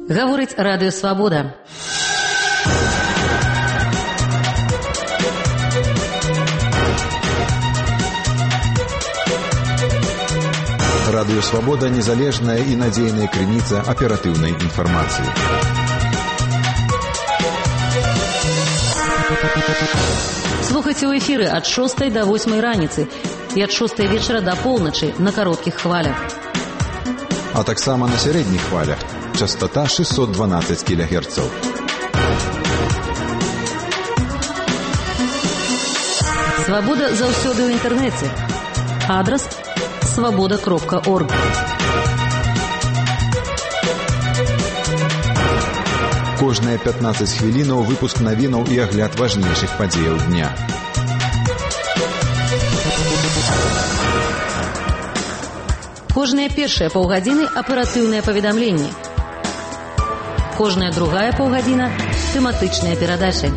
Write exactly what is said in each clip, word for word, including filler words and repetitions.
Гаворыць Радыё Свабода. Радыё Свабода – незалежная і надзейная крыніца аператыўнай інфармацыі. Слухайце ў эфіры ад шостай да восьмай раніцы і ад шостай вечара да поўначы на кароткіх хвалях. А таксама на сярэдніх хвалях. Частота шестьсот дванадцать кілогерцаў. Свабода заўсёды ў інтэрнэце. Адрас свабода кропка орг. Кожныя пятнаццаць хвілінаў выпуск навінаў і агляд важнейшых падзеяў дня. Кожныя першыя паўгадзіны аператыўныя паведамленні. Кожная другая паўгадзіна тэматычныя перадачы.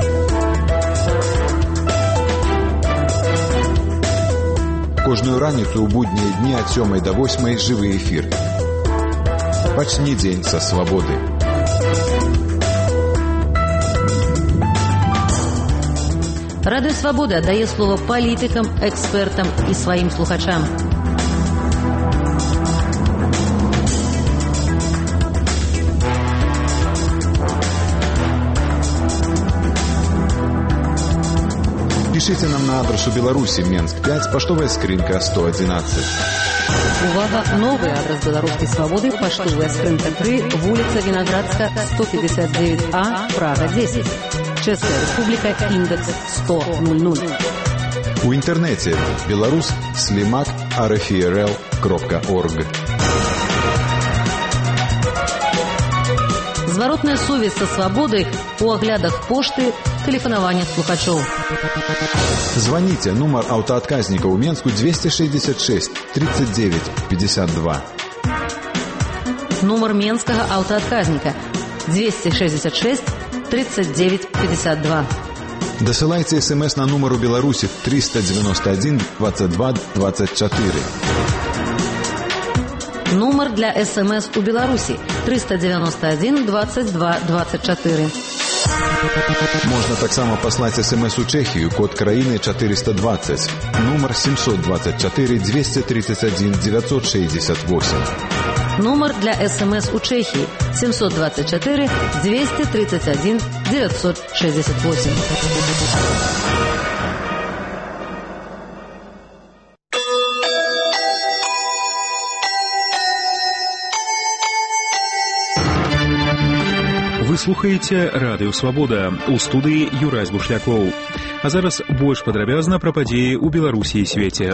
Кожную раніцу ў буднія дні ад сёмай да восьмай жывы эфір. Пачні дзень са свабоды. Радыё Свабода дае слова палітыкам, экспертам і сваім слухачам. Пишите нам на адрес у Беларуси, Менск пять, поштовая скринка сто одиннадцать. Увага, новый адрес Белорусской Свободы, поштовая скринка три, улица Виноградска, сто пятьдесят девять А, Прага десять. Чешская Республика, индекс сто ноль. У интернете белорус слимак арфрл кропка орг. Зворотная сувязь со свободой у оглядах пошты, телефонования слухачоў. Звоните, номер автоотказника у Менску двести шестьдесят шесть тридцать девять пятьдесят два. Номер Менского автоотказника двести шестьдесят шесть тридцать девять пятьдесят два. Досылайте смс на номер у Беларуси триста девяносто один двадцать два двадцать четыре. Номер для СМС у Беларуси триста девяносто один двадцать два двадцать четыре. Можно таксама паслаць смс у Чехию, код краіны четыреста двадцать, номер семьсот двадцать четыре двести тридцать один девятьсот шестьдесят восемь. Номер для СМС у Чехии семьсот двадцать четыре двести тридцать один девятьсот шестьдесят восемь. Вы слухаеце Радыё Свабода, у студыі Юрась Бушлякоў. А зараз больш падрабязна пра падзеі ў Беларусі і свеце.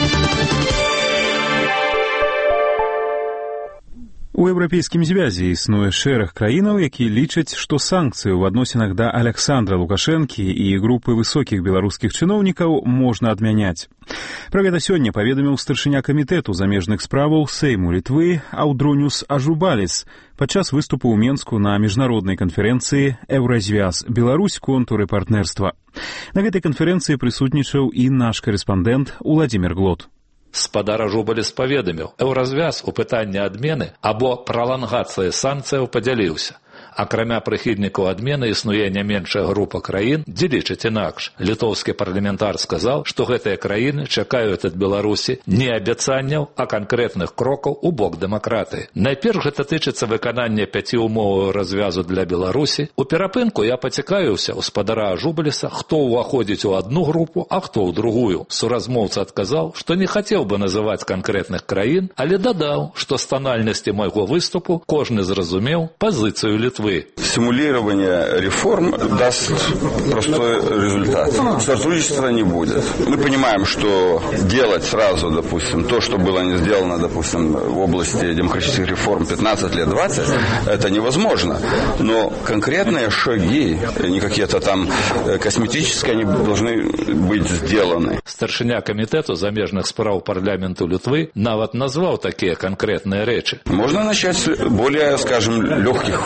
У Еўрапейскім звязе існуе шэраг краінаў, які лічаць, што санкцыі ў адносінах да Аляксандра Лукашэнкі і групы высокіх беларускіх чыноўнікаў можна адмяняць. Пра гэта сёння паведаміў старшыня камітэту замежных справаў Сейму Літвы Аўдроніус Ажубаліс падчас выступу ў Менску на міжнароднай канферэнцыі «Еўразвяз. Беларусь. Контуры партнерства». На гэтай канферэнцыі прысутнічаў і наш карэспандэнт Уладзімір Глот. Спадар Ажубаліс паведаміў, Еўразвяз у пытанні адмены або пралангацыі санкцыяў падзяліўся. Акрамя прыхільнікаў адмены існуе не меншая група краін, дзе лічаць інакш. Літоўскі парламентар сказаў, што гэтыя краіны чакаюць ад Беларусі не абяцанняў, а канкрэтных крокаў у бок дэмакратыі. Найперш гэта тычыцца выканання пяці умоваў развязу для Беларусі. У перапынку я пацікавіўся ў спадара Ажубаліса, хто ўваходзіць у адну групу, а хто ў другую. Суразмоўца адказаў, што не хацеў бы называць канкрэтных краін, але дадаў, што з тональнасці майго выступу кожны зразумеў пазіцыю Літвы. Стимулирование реформ даст простой результат. Сотрудничества не будет. Мы понимаем, что делать сразу, допустим, то, что было не сделано, допустим, в области демократических реформ пятнадцать лет, двадцать, это невозможно. Но конкретные шаги, не какие-то там косметические, они должны быть сделаны. Старшыня камітэту замежных спраў парламенту Літвы нават назваў такие конкретные речи. Можно начать с более, скажем, легких шагов.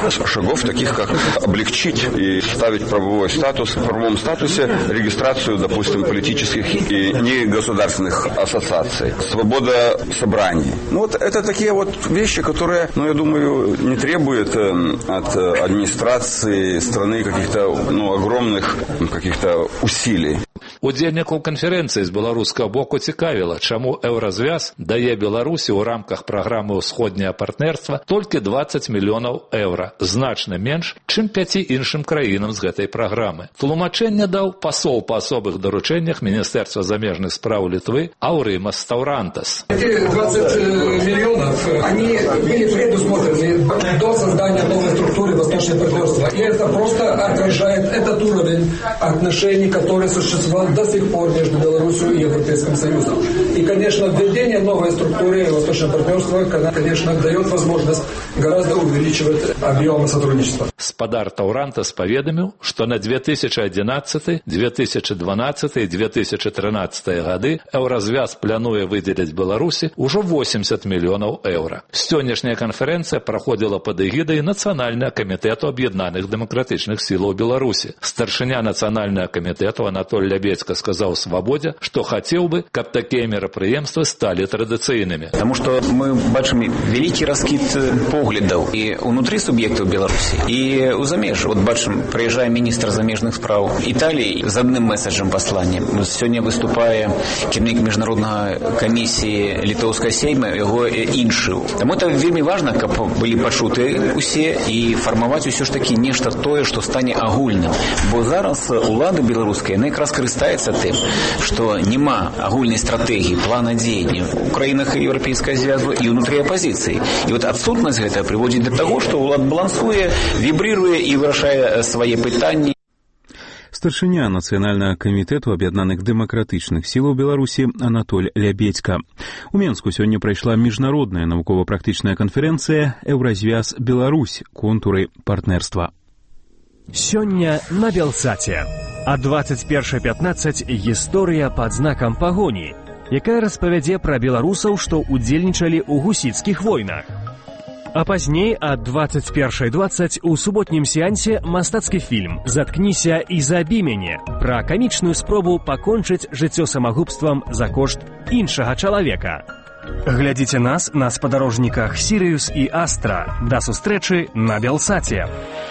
шагов, таких как облегчить и ставить правовой статус, в правовом статусе регистрацию, допустим, политических и негосударственных ассоциаций, свобода собраний. Ну вот это такие вот вещи, которые, ну я думаю, не требуют от администрации страны каких-то, ну, огромных каких-то усилий. Удзельнікаў канферэнцыі з беларускага боку цікавіла, чаму еўразвяз дае Беларусі ў рамках праграмы «Усходняе партнерства» толькі дваццаць мільёнаў еўра, значна менш, чым пяці іншым краінам з гэтай праграмы. Тлумачэнне даў пасол па асобых даручэннях Міністэрства замежных спраў Литвы Аурымас Таурантас. Эти двадцать миллионов, они были предусмотрены до создания новой структуры Восточного партнерства. И это просто отражает этот уровень отношений, который существовал до сих пор между Беларусью и Европейским Союзом. И, конечно, введение новой структуры Восточного партнерства, конечно, дает возможность гораздо увеличивать объемы сотрудничества. Спадар Таурантас паведаміў, што на две тысячи одиннадцатый, две тысячи дванадцатый и две тысячи тринадцатый гады еўразвяз плануе выделить Беларусі ўжо восемьдесят миллионов еўра. Сённяшняя конференция проходила под эгидай Национального комитета объединенных демократичных сил Беларуси. Старшыня Национального комитета Анатолий Лябецка сказал «Свободе», что хотел бы, каб такие мероприемства стали традиционными. Потому что мы бачим великий раскид поглядов и внутри субъектов Беларуси, и у замеж. Вот бачим, приезжая министр замежных справ Италии с одним месседжем посланием. Сегодня выступая керівник международной комиссии Литовской Сеймы, его іншив. Тому это вельми важно, каб были почуты усе и формовать все ж таки нечто тое, что стане агульным. Бо зараз улады белорусские, они якраз користаються тем, что нема агульной стратегии, плана деяния в краинах Европейского Союза и внутри оппозиции. И вот отсутность этого приводит до того, что улад балансует, вибрирует и вырашает свои пытания. Старшыня Нацыянальнага камітэту аб'яднаных дэмакратычных сілаў Беларусі Анатоль Лябедзька. У Менску сёння прайшла міжнародная навукова-практычная канферэнцыя «Еўразвяз Беларусь. Контуры партнерства». Сёння на Белсаце. А двадцать першая пятнадцать гісторыя пад знакам пагоні, якая распавядзе пра беларусаў, што удзельнічалі ў гусіцкіх войнах. А пазней ад двадцать першай двадцать у суботнім сеансе мастацкі фільм «Заткніся і забі мяне» пра камічную спробу пакончыць жыццё самагубствам за кошт іншага чалавека. Глядзіце нас на спадарожніках «Сірыюс» і «Астра». Да сустрэчы на Белсаце.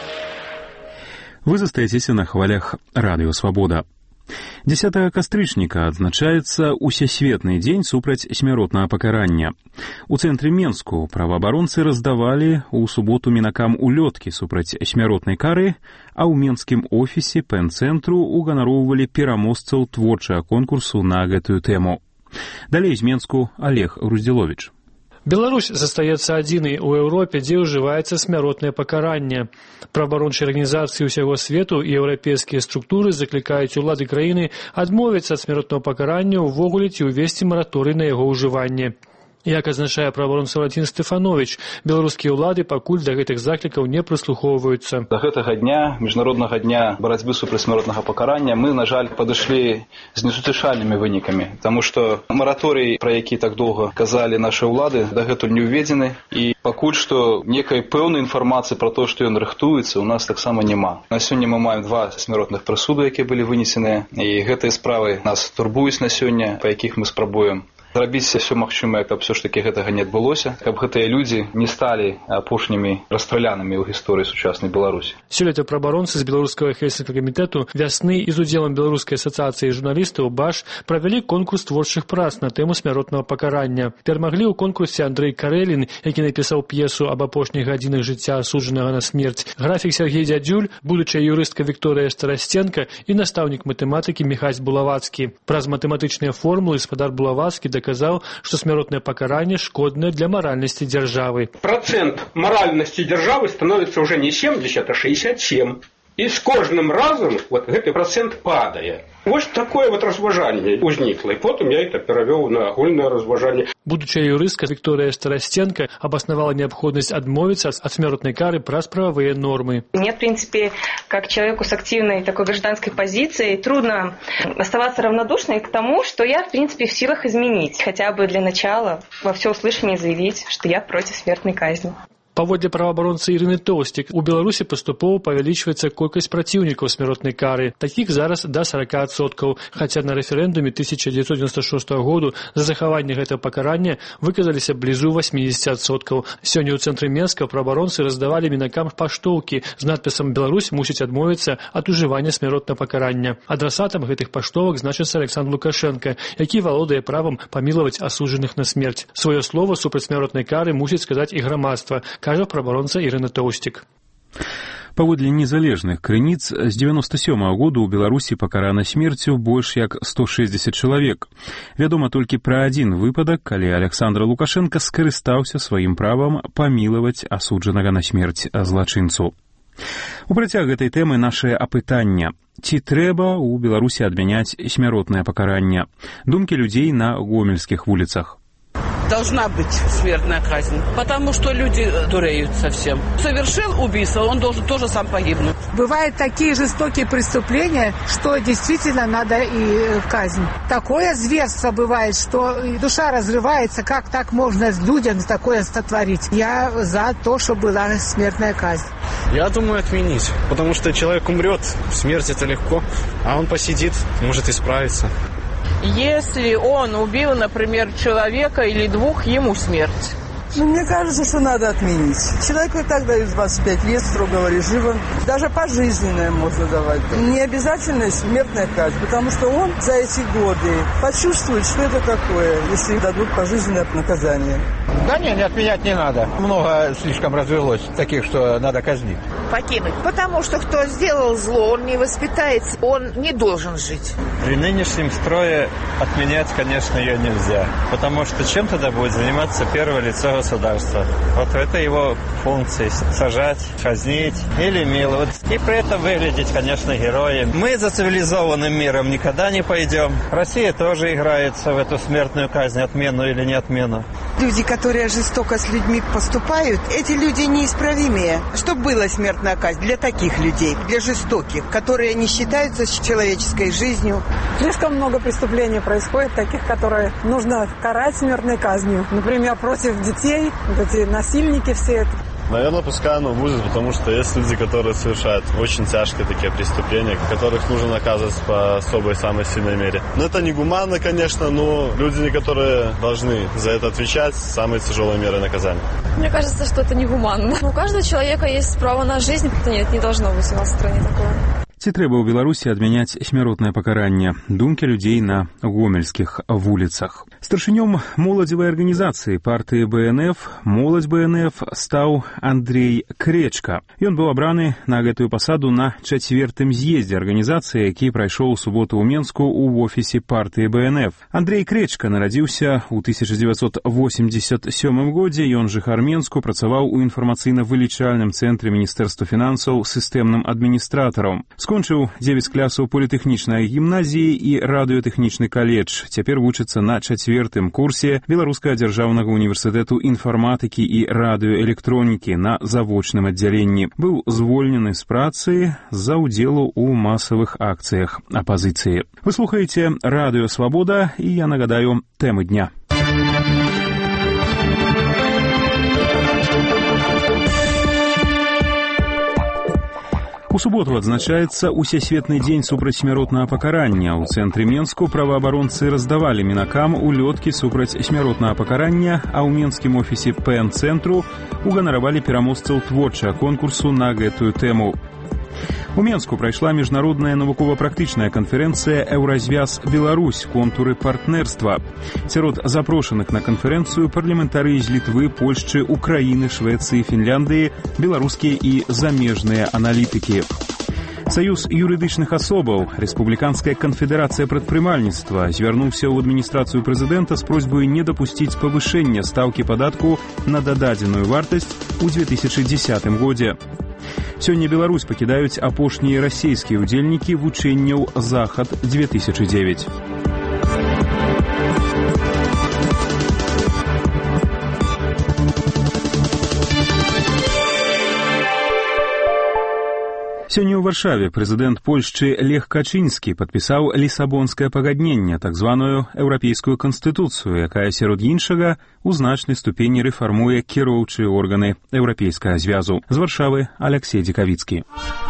Вы застаецеся на хвалях радыё «Свабода». дзесятага кастрычніка адзначаецца усесветны дзень супраць смяротнага пакарання. У цэнтры Менску праваабаронцы раздавалі ў суботу мінакам улёткі супраць смяротнай кары, а ў менскім офісе пэн-цэнтру уганароўвалі пераможцаў творчага конкурсу на гэтую тэму. Далей з Менску Олег Груздзіловіч. Беларусь застаецца адзінай у Еўропе, дзе ўжываецца смяротнае пакаранне. Праваабарончыя арганізацыі ўсяго свету і еўрапейскія структуры заклікаюць улады краіны адмовіцца ад смяротнага пакарання ўвогуле ці ўвесці мараторый на яго ўжыванне. Як азначае праваабаронца Валентин Стефанович, беларускія ўлады пакуль да гэтых заклікаў не прыслухоўваюцца. Да гэтага дня, міжнароднага дня барацьбы супраць смяротнага пакарання, мы, на жаль, падышлі з несуцішальнымі вынікамі, таму што мараторый, пра які так доўга казалі нашы ўлады, дагэтуль не ўведзены, і пакуль што некай пэўнай інфармацыі пра то, што ён рыхтуецца, у нас таксама няма. На сёння мы маем два смяротных прысуды, якія былі вынесеныя, і гэтыя справы нас турбуюць на сёння, па якіх мы спрабуем зрабіць все магчымае, каб все ж таки гэтага не адбылося, каб гэтыя людзі не сталі апошнімі расстралянымі ў гісторыі сучаснай Беларусі. Сёлета праваабаронцы з беларускага хельсінскага камітэту вясны і з удзелам беларускай асацыяцыі журналістаў БАШ правялі конкурс творчых прац на тэму смяротнага пакарання. Перамаглі ў конкурсе Андрэй Карэлін, які напісаў п'есу аб апошніх гадзінах жыцця асуджанага на смерць, графік Сергей Дзядзюль, будучая юрыстка Вікторыя Старасценка і настаўнік матэматыкі Міхась Булавацкі. Праз матэматычныя формулы спадар Булавацкі доказал, что смертное покарание шкодное для моральности державы. Процент моральности державы становится уже не семьдесят, а шестьдесят семь. И с каждым разом вот этот процент падает. Вот такое вот разважанне узникло. И потом я это перевел на агульное разважанне. Будучая юрыстка Виктория Старостенко обосновала необходимость отмовиться от смертной кары праз правовые нормы. Мне, в принципе, как человеку с активной такой гражданской позицией, трудно оставаться равнодушной к тому, что я, в принципе, в силах изменить. Хотя бы для начала во всеуслышание заявить, что я против смертной казни. Паводле праваабаронцы Ірыны Тоўстік, у Беларусі паступова павялічваецца колькасць праціўнікаў смяротнай кары. Такіх зараз да сорок адсоткаў, хаця на рэферэндуме тысяча девятьсот девяносто шестого году за захаванне гэтага пакарання выказаліся блізу восемьдесят адсоткаў. Сёння ў цэнтры Менска праваабаронцы раздавалі мінакам паштоўкі з надпісам «Беларусь мусіць адмовіцца ад ужывання смяротнага пакарання». Адрасатам гэтых паштовак значыцца Александр Лукашенко, які валодае правам памілаваць асуджаных на смерць. Сваё слова супраць смяротнай кары мусіць сказаць і грамадства, кажа праваабаронца Ірына Тоўстік. Паводле незалежных крыніц, з девяносто сёмага году ў Беларусі пакарана смерцю больш як сто шэсцьдзесят чалавек. Вядома толькі пра адзін выпадак, калі Александр Лукашенко скарыстаўся сваім правам памілаваць асуджанага на смерць злачынцу. У працяг гэтай тэмы нашае апытанне. Ці трэба ў Беларусі адмяняць смяротнае пакаранне? Думкі людзей на гомельскіх вуліцах. Должна быть смертная казнь, потому что люди дуреют совсем. Совершил убийство, он должен тоже сам погибнуть. Бывают такие жестокие преступления, что действительно надо и казнь. Такое зверство бывает, что душа разрывается, как так можно людям такое сотворить. Я за то, чтобы была смертная казнь. Я думаю, отменить, потому что человек умрет, смерть это легко, а он посидит, может исправиться. Если он убил, например, человека или двух, ему смерть. Ну, мне кажется, что надо отменить. Человеку и так дают двадцать пять лет строгого режима. Даже пожизненное можно давать. Не обязательно смертная казнь, потому что он за эти годы почувствует, что это такое, если дадут пожизненное наказание. Да не, не отменять не надо. Много слишком развелось таких, что надо казнить. Покинуть. Потому что кто сделал зло, он не воспитается, он не должен жить. При нынешнем строе отменять, конечно, ее нельзя. Потому что чем тогда будет заниматься первое лицо государства? Вот это его функции. Сажать, казнить или миловать. И при этом выглядеть, конечно, героем. Мы за цивилизованным миром никогда не пойдем. Россия тоже играется в эту смертную казнь, отмену или не отмену. Люди, которые жестоко с людьми поступают, эти люди неисправимые. Чтобы была смертная казнь для таких людей, для жестоких, которые не считаются с человеческой жизнью. Слишком много преступлений происходит, таких, которые нужно карать смертной казнью. Например, против детей, вот эти насильники все. Наверное, пускай оно будет, потому что есть люди, которые совершают очень тяжкие такие преступления, которых нужно наказывать по особой, самой сильной мере. Но это не гуманно, конечно, но люди, которые должны за это отвечать, самые тяжелые меры наказания. Мне кажется, что это не гуманно. У каждого человека есть право на жизнь, это нет, не должно быть у нас в стране такое. Ці трэба ў Беларусі адмяняць смяротнае пакаранне? Думкі людзей на гомельскіх вуліцах. Старшынём моладзевай арганізацыі партыі бэ эн эф «Моладзь бэ эн эф» стаў Андрей Кречка. Ён быў абраны на гэтую пасаду на чацвертым з'ездзе арганізацыі, які прайшоў у суботу ў Менску ў офісе партыі бэ эн эф. Андрей Кречка нарадзіўся ў тысяча девятьсот восемьдесят сёмым годзе. Ён жыхар Менску, працаваў у інфармацыйна-вылічальным цэнтры Міністэрства фінансаў сістэмным адміністратарам. Скончыў дзевяць класаў політэхнічнай гімназіі і радыётэхнічны каледж. Цяпер вучыцца на чацвертым курсе Беларускага дзяржаўнага універсітэту інфарматыкі і радыёэлектронікі на завочным аддзяленні. Быў звольнены з працы з-за ўдзелу ў масавых акцыях апазіцыі. Вы слухаеце Радыё Свабода, і я нагадаю тэмы дня. У суботу адзначаецца Усесветны дзень супраць смяротнага пакарання. У цэнтры Менску праваабаронцы раздавалі мінакам улёткі супраць смяротнага пакарання, а ў менскім офісе пэ-цэнтру уганаравалі пераможцаў творчага конкурсу на гэтую тэму. У Менску прайшла міжнародная навукова-практычная канферэнцыя «Еўразвяз Беларусь. Контуры партнерства». Сярод запрошаных на канферэнцыю парламентарыі з Літвы, Польшчы, Украіны, Швецыі, Фінляндыі, беларускія і замежныя аналітыкі. Саюз юрыдычных асобаў, Рэспубліканская канфедэрацыя прадпрымальніцтва звярнуўся ў адміністрацыю прэзідэнта з просьбай не дапусціць павышэння стаўкі падатку на дададзеную вартасць у две тысячы дзесятым годзе. Сёння Беларусь пакідаюць апошнія расійскія ўдзельнікі вучэнняў «Захад-две тысячи девять». Сёння ў Варшаве прэзідэнт Польшчы Лех Качынскі падпісаў лісабонскае пагадненне, так званую еўрапейскую канстытуцыю, якая сярод іншага у значнай ступені рэфармуе кіроўчыя органы еўрапейскага звязу. З Варшавы Алексей Дзікавіцкі.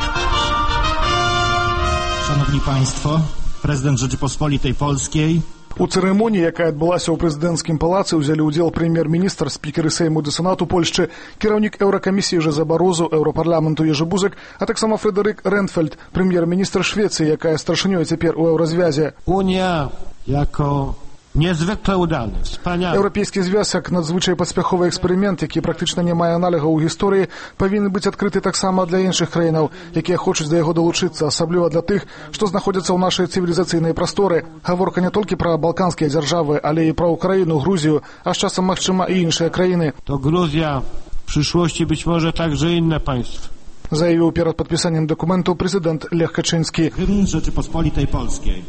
Szanowni Państwo, prezydent Rzeczypospolitej Polskiej. У цырымоніі, якая адбылася ў прэзідэнцкім палацы, узялі ўдзел прэм'ер-міністр, спікеры Сейму ды Сенату Польшчы, кіраўнік еўракамісіі Жозеп Барозу, еўрапарламенту Ежы Бузек, а таксама Фредерик Рейнфельд, прэм'ер-міністр Швецыі, якая старшынёй цяпер у еўразвязе. Уnia jako niezwykle udany, wspaniały. Еўрапейскі звяз, як надзвычай паспяховы эксперымент, які практычна не мае аналогаў у гісторыі, павінен быць адкрыты таксама для іншых краінаў, якія хочуць да яго далучыцца, асабліва для тых, што знаходзяцца ў нашай цывілізацыйнай прасторы. Гаворка не толькі пра балканскія дзяржавы, але і пра Украіну, Грузію, а з часам, магчыма, і іншыя краіны. To Gruzja, w przyszłości być może także inne państwa. Заявіў перад падпісаннем дакументу прэзідэнт Лех Качынскі. Hymn Rzeczypospolitej Polskiej.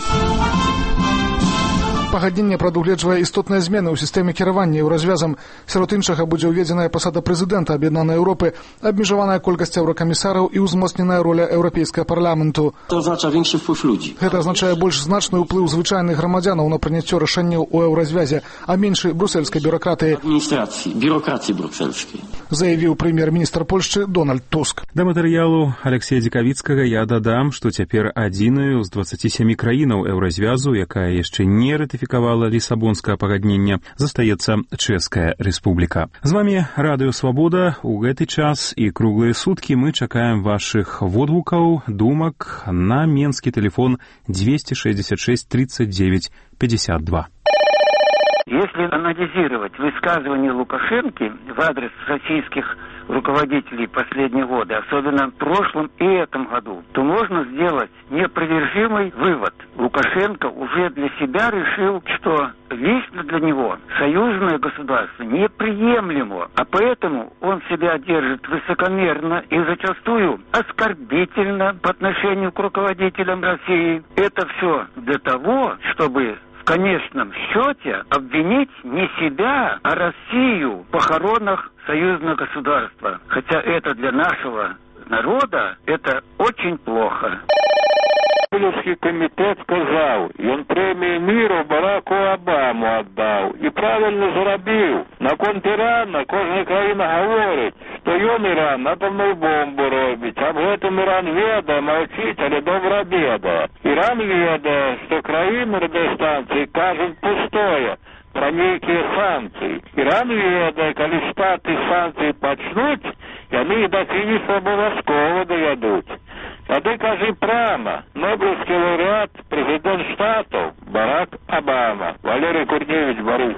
Пагадненне прадугледжвае істотныя змены ў сістэме кіравання еўразвязам. Сярод іншага будзе ўведзеная пасада прэзідэнта Аб'яднанай Еўропы, абмежаваная колькасць еўракамісараў і ўзмоцненая роля еўрапейскага парламенту. Гэта азначае больш значны ўплыў звычайных грамадзянаў на прыняццё рашэнняў у еўразвязе, а меншай брусельскай бюракратыі. Заявіў прэм'ер-міністр Польшчы Дональд Туск. Да матэрыялу Алексея Дзікавіцкага я дадам, што цяпер адзінаю з дваццаці сямі краінаў еўразвязу, якая яшчэ не ратыфікавала лісабонскае пагадненне, застаецца Чэшская Рэспубліка. З вамі Радыё Свабода. У гэты час і круглыя суткі мы чакаем вашых водгукаў, думак на менскі тэлефон двести шестьдесят шесть тридцать девять пятьдесят два. Если анализировать высказывания Лукашенко в адрес российских руководителей последние годы, особенно в прошлом и этом году, то можно сделать неопровержимый вывод. Лукашенко уже для себя решил, что лично для него союзное государство неприемлемо, а поэтому он себя держит высокомерно и зачастую оскорбительно по отношению к руководителям России. Это все для того, чтобы в конечном счете обвинить не себя, а Россию в похоронах союзного государства. Хотя это для нашего народа это очень плохо. Нобелевский комитет сказал, и он премию миру Бараку Обаму отдал. И правильно зробив. На конт Ірана кожна країна говорить, що ён Іран атомну бомбу робить. Об этом Іран ведає, мовчить, але добра беда. Іран ведає, що країни радіостанції кажуть пустое про некие санкции. Іран ведає, коли штаты санкции почнуть, яны до финиша обов'язково доведуть. А ты кажи прямо, Нобелевский лауреат, президент Штатов Барак Обама. Валерий Курневич, Борис.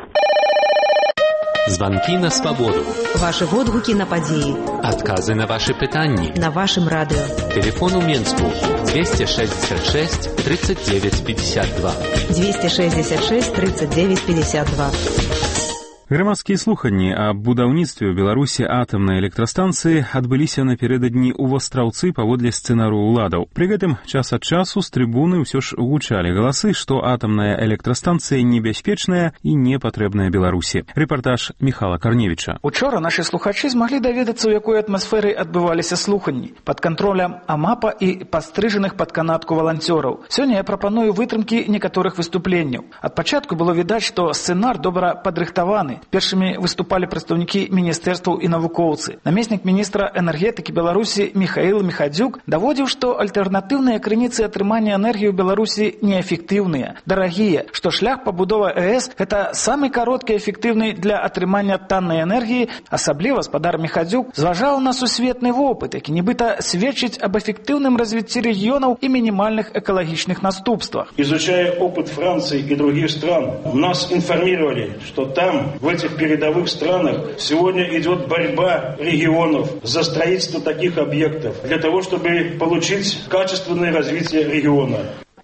Звонки на свободу. Ваши водгуки на події. Отказы на ваши питания. На вашем радио. Телефон у Менску двести шестьдесят шесть тридцать девять пятьдесят два. двести шестьдесят шесть тридцать девять пятьдесят два. Грамадскія слуханні аб будаўніцтве ў Беларусі атамнай электрастанцыі адбыліся напярэдадні ў Вастраўцы паводле сцэнару ўладаў. Пры гэтым час ад часу з трыбуны ўсё ж гучалі галасы, што атамная электрастанцыя небяспечная і не патрэбная Беларусі. Рэпартаж Міхала Карневіча. Учора нашы слухачы змаглі даведацца, у якой атмасферы адбываліся слуханні пад кантролем АМАПа і пастрыжаных пад канатку валанцёраў. Сёння я прапаную вытрымкі некаторых выступленняў. Ад пачатку было відаць, што сцэнар добра падрыхтаваны. Першымі выступалі прадстаўнікі міністэрстваў і навукоўцы. Намеснік міністра энергетыкі Беларусі Михаил Михадзюк даводзіў, што альтэрнатыўныя крыніцы атрымання энергіі ў Беларусі неэфектыўныя, дарагія, што шлях пабудовы АЭС – гэта самы кароткі і эфектыўны для атрымання таннай энергіі. Асабліва спадар Михадзюк зважаў на сусветны вопыт, які нібыта сведчыць об эффективном развитии регионов и минимальных экологичных наступствах. Изучая опыт Франции и других стран, нас информировали, что там, в этих передовых странах, сегодня идет борьба регионов за строительство таких объектов, для того, чтобы получить качественное развитие региона.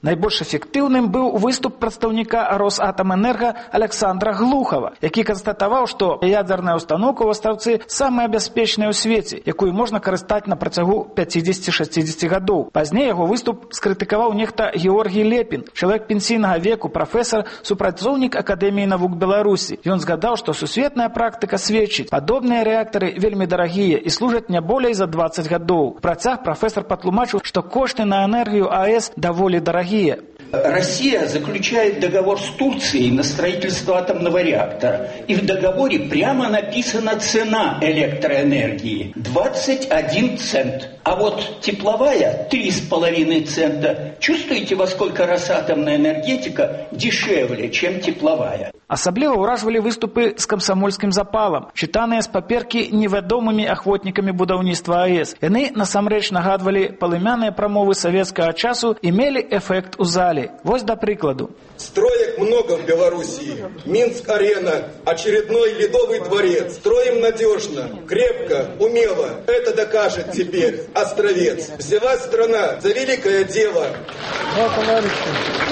Найбольш эфектыўным быў выступ прадстаўніка Росатамэнерга Александра Глухова, які канстатаваў, што ядзерная установка ў Астраўцы самая бяспечная ў свеце, якую можна карыстаць на працягу пяцідзесяці-шасцідзесяці гадоў. Пазней яго выступ скрытыкаваў нехта Георгій Лепін, чалавек пенсійнага веку, прафесар, супрацоўнік Акадэміі навук Беларусі. Ён згадаў, што сусветная практыка сведчыць, падобныя рэактары вельмі дарагія і служаць не болей за дваццаць гадоў. Працяг прафесар патлумачыў, што кошты на энергію АЭС даволі дарагія. Россия заключает договор с Турцией на строительство атомного реактора. И в договоре прямо написана цена электроэнергии – двадцать один цент. А вот тепловая – три с половиной цента. Чувствуете, во сколько Росатомная энергетика дешевле, чем тепловая? Асабліва ўражвалі выступы з камсамольскім запалам, чытаныя з паперкі невядомымі ахвотнікамі будаўніцтва АЭС. Яны насамрэч нагадвалі палымяныя прамовы савецкага часу і мелі эфект у зале. Вось да прыкладу. Строек много в Белоруссии. Минск-арена, очередной ледовый дворец. Строим надежно, крепко, умело. Это докажет теперь Островец. Взялась страна за великое дело. Да, товарищи.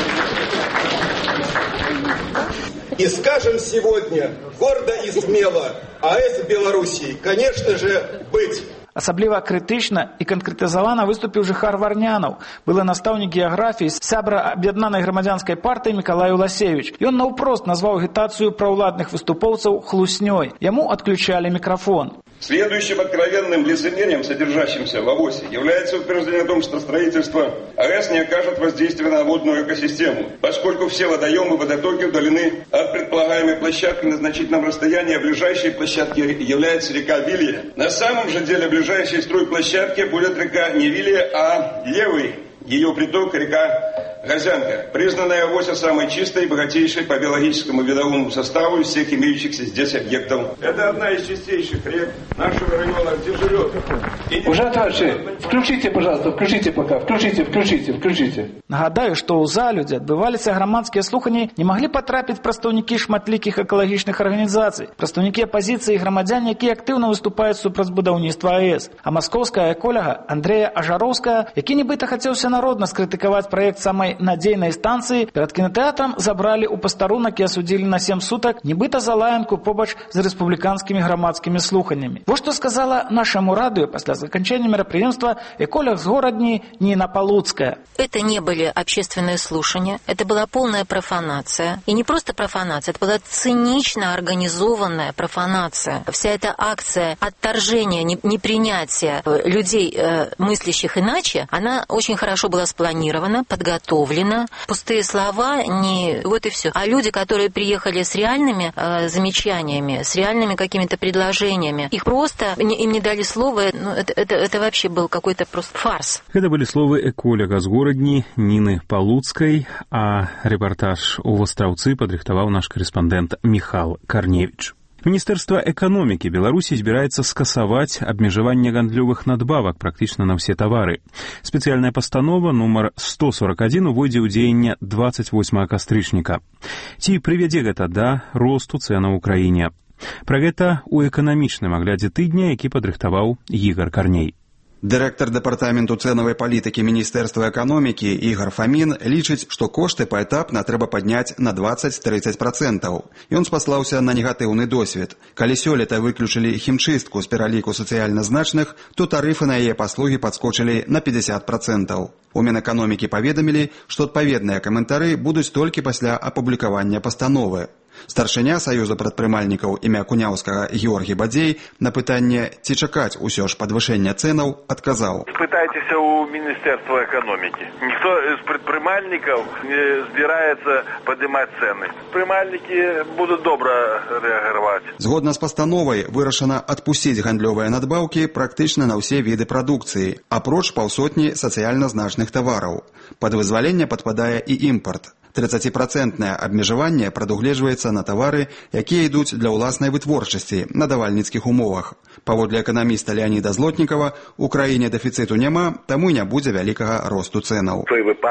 И скажем сегодня гордо и смело, АЭС в Белоруссии, конечно же, быть. Асабліва крытычна і канкрэтызавана выступіў жыхар Варнянаў, былы настаўнік геаграфіі, сябра аб'яднанай грамадзянскай партыі Мікалай Уласевіч. Ён наўпрост назваў агітацыю праўладных выступоўцаў хлуснёй. Яму адключалі мікрафон. Следующим откровенным лицемерием, содержащимся в АВОСе, является утверждение о том, что строительство АЭС не окажет воздействия на водную экосистему, поскольку все водоемы и водотоки удалены от предполагаемой площадки на значительном расстоянии, а ближайшей площадкой является река Вилья. На самом же деле ближайшей стройплощадке будет река не Вилья, а левый ее приток река Газянка, признанная АВОСе самой чистой и богатейшей по биологическому и видовому составу из всех имеющихся здесь объектов. Это одна из чистейших рек нашего района, где живет. Уже, товарищи, включите, пожалуйста, включите пока, включите, включите, включите. Нагадаю, што ў залюдзе адбываліся грамадскія слуханні, не маглі патрапіць прадстаўнікі шматлікіх экалагічных арганізацый, прадстаўнікі апазіцыі і грамадзяне, якія актыўна выступаюць супраць будаўніцтва АЭС. А маскоўская эколага Андрэя Ажароўская, які нібыта хацеў усенародна скрытыкаваць праект самай надзейнай станцыі, перад кінатэатрам забралі ў пастарунак і асудзілі на сем сутак, нібыта за лаянку побач з рэспубліканскімі грамадскімі слуханнямі. Вось што сказала нашаму радыё пасля заканчэння мерапрыемства эколог з горадні Нина Полуцкая. Это не были общественные слушания, это была полная профанация. И не просто профанация, это была цинично организованная профанация. Вся эта акция отторжения, непринятия людей, мыслящих иначе, она очень хорошо была спланирована, подготовлена. Пустые слова, не вот и все. А люди, которые приехали с реальными э, замечаниями, с реальными какими-то предложениями, их просто, им не дали слова, ну, это, это, это вообще был какой-то просто фарс. Это были словы эколога з горадні Нины Полуцкай, а репортаж у Астраўцы падрыхтаваў наш карэспандэнт Михал Карневіч. Міністэрства эканомікі Беларусі збіраецца скасаваць абмежаванне гандлёвых надбавак практычна на ўсе тавары. Спецыяльная пастанова нумар сто сорок адзін увойдзе ў дзеянне двадцать восьмага кастрычніка. Ці прывядзе гэта да росту цэнаў у краіне? Пра гэта ў эканамічным аглядзе тыдня, які падрыхтаваў Ігар Карней. Дырэктар дэпартаменту цэнавай палітыкі Міністэрства эканомікі Ігар Фамін лічыць, што кошты паэтапна трэба падняць на двадцать-тридцать процентаў. Ён спаслаўся на негатыўны досвед. Калі сёлета выключылі хімчыстку з пераліку сацыяльна значных, то тарыфы на яе паслугі падскочылі на пятьдесят процентаў. У Мінэканомікі паведамілі, што адпаведныя каментары будуць толькі пасля апублікавання пастановы. Старшыня Саюза прадпрымальнікаў імя Куняўскага Георгій Бадзей на пытанне, ці чакаць усё ж падвышэння цэнаў, адказаў. Спытайцеся ў Міністэрства эканомікі. Ніхто з прадпрымальнікаў не збіраецца падымаць цэны. Прадпрымальнікі будуць добра рэагаваць. Згодна з пастановай вырашана адпусціць гандлёвыя надбаўкі практычна на ўсе віды прадукцыі, апроч паўсотні сацыяльна значных тавараў. Пад вызваленне падпадае і імпарт. тридцатипроцентное абмежаванне прадугледжваецца на тавары, якія ідуць для ўласнай вытворчасці на давальніцкіх умовах. Паводле эканаміста Леаніда Злотнікава, у краіне дэфіцыту няма, таму не будзе вялікага росту цэнаў. Той выпадак,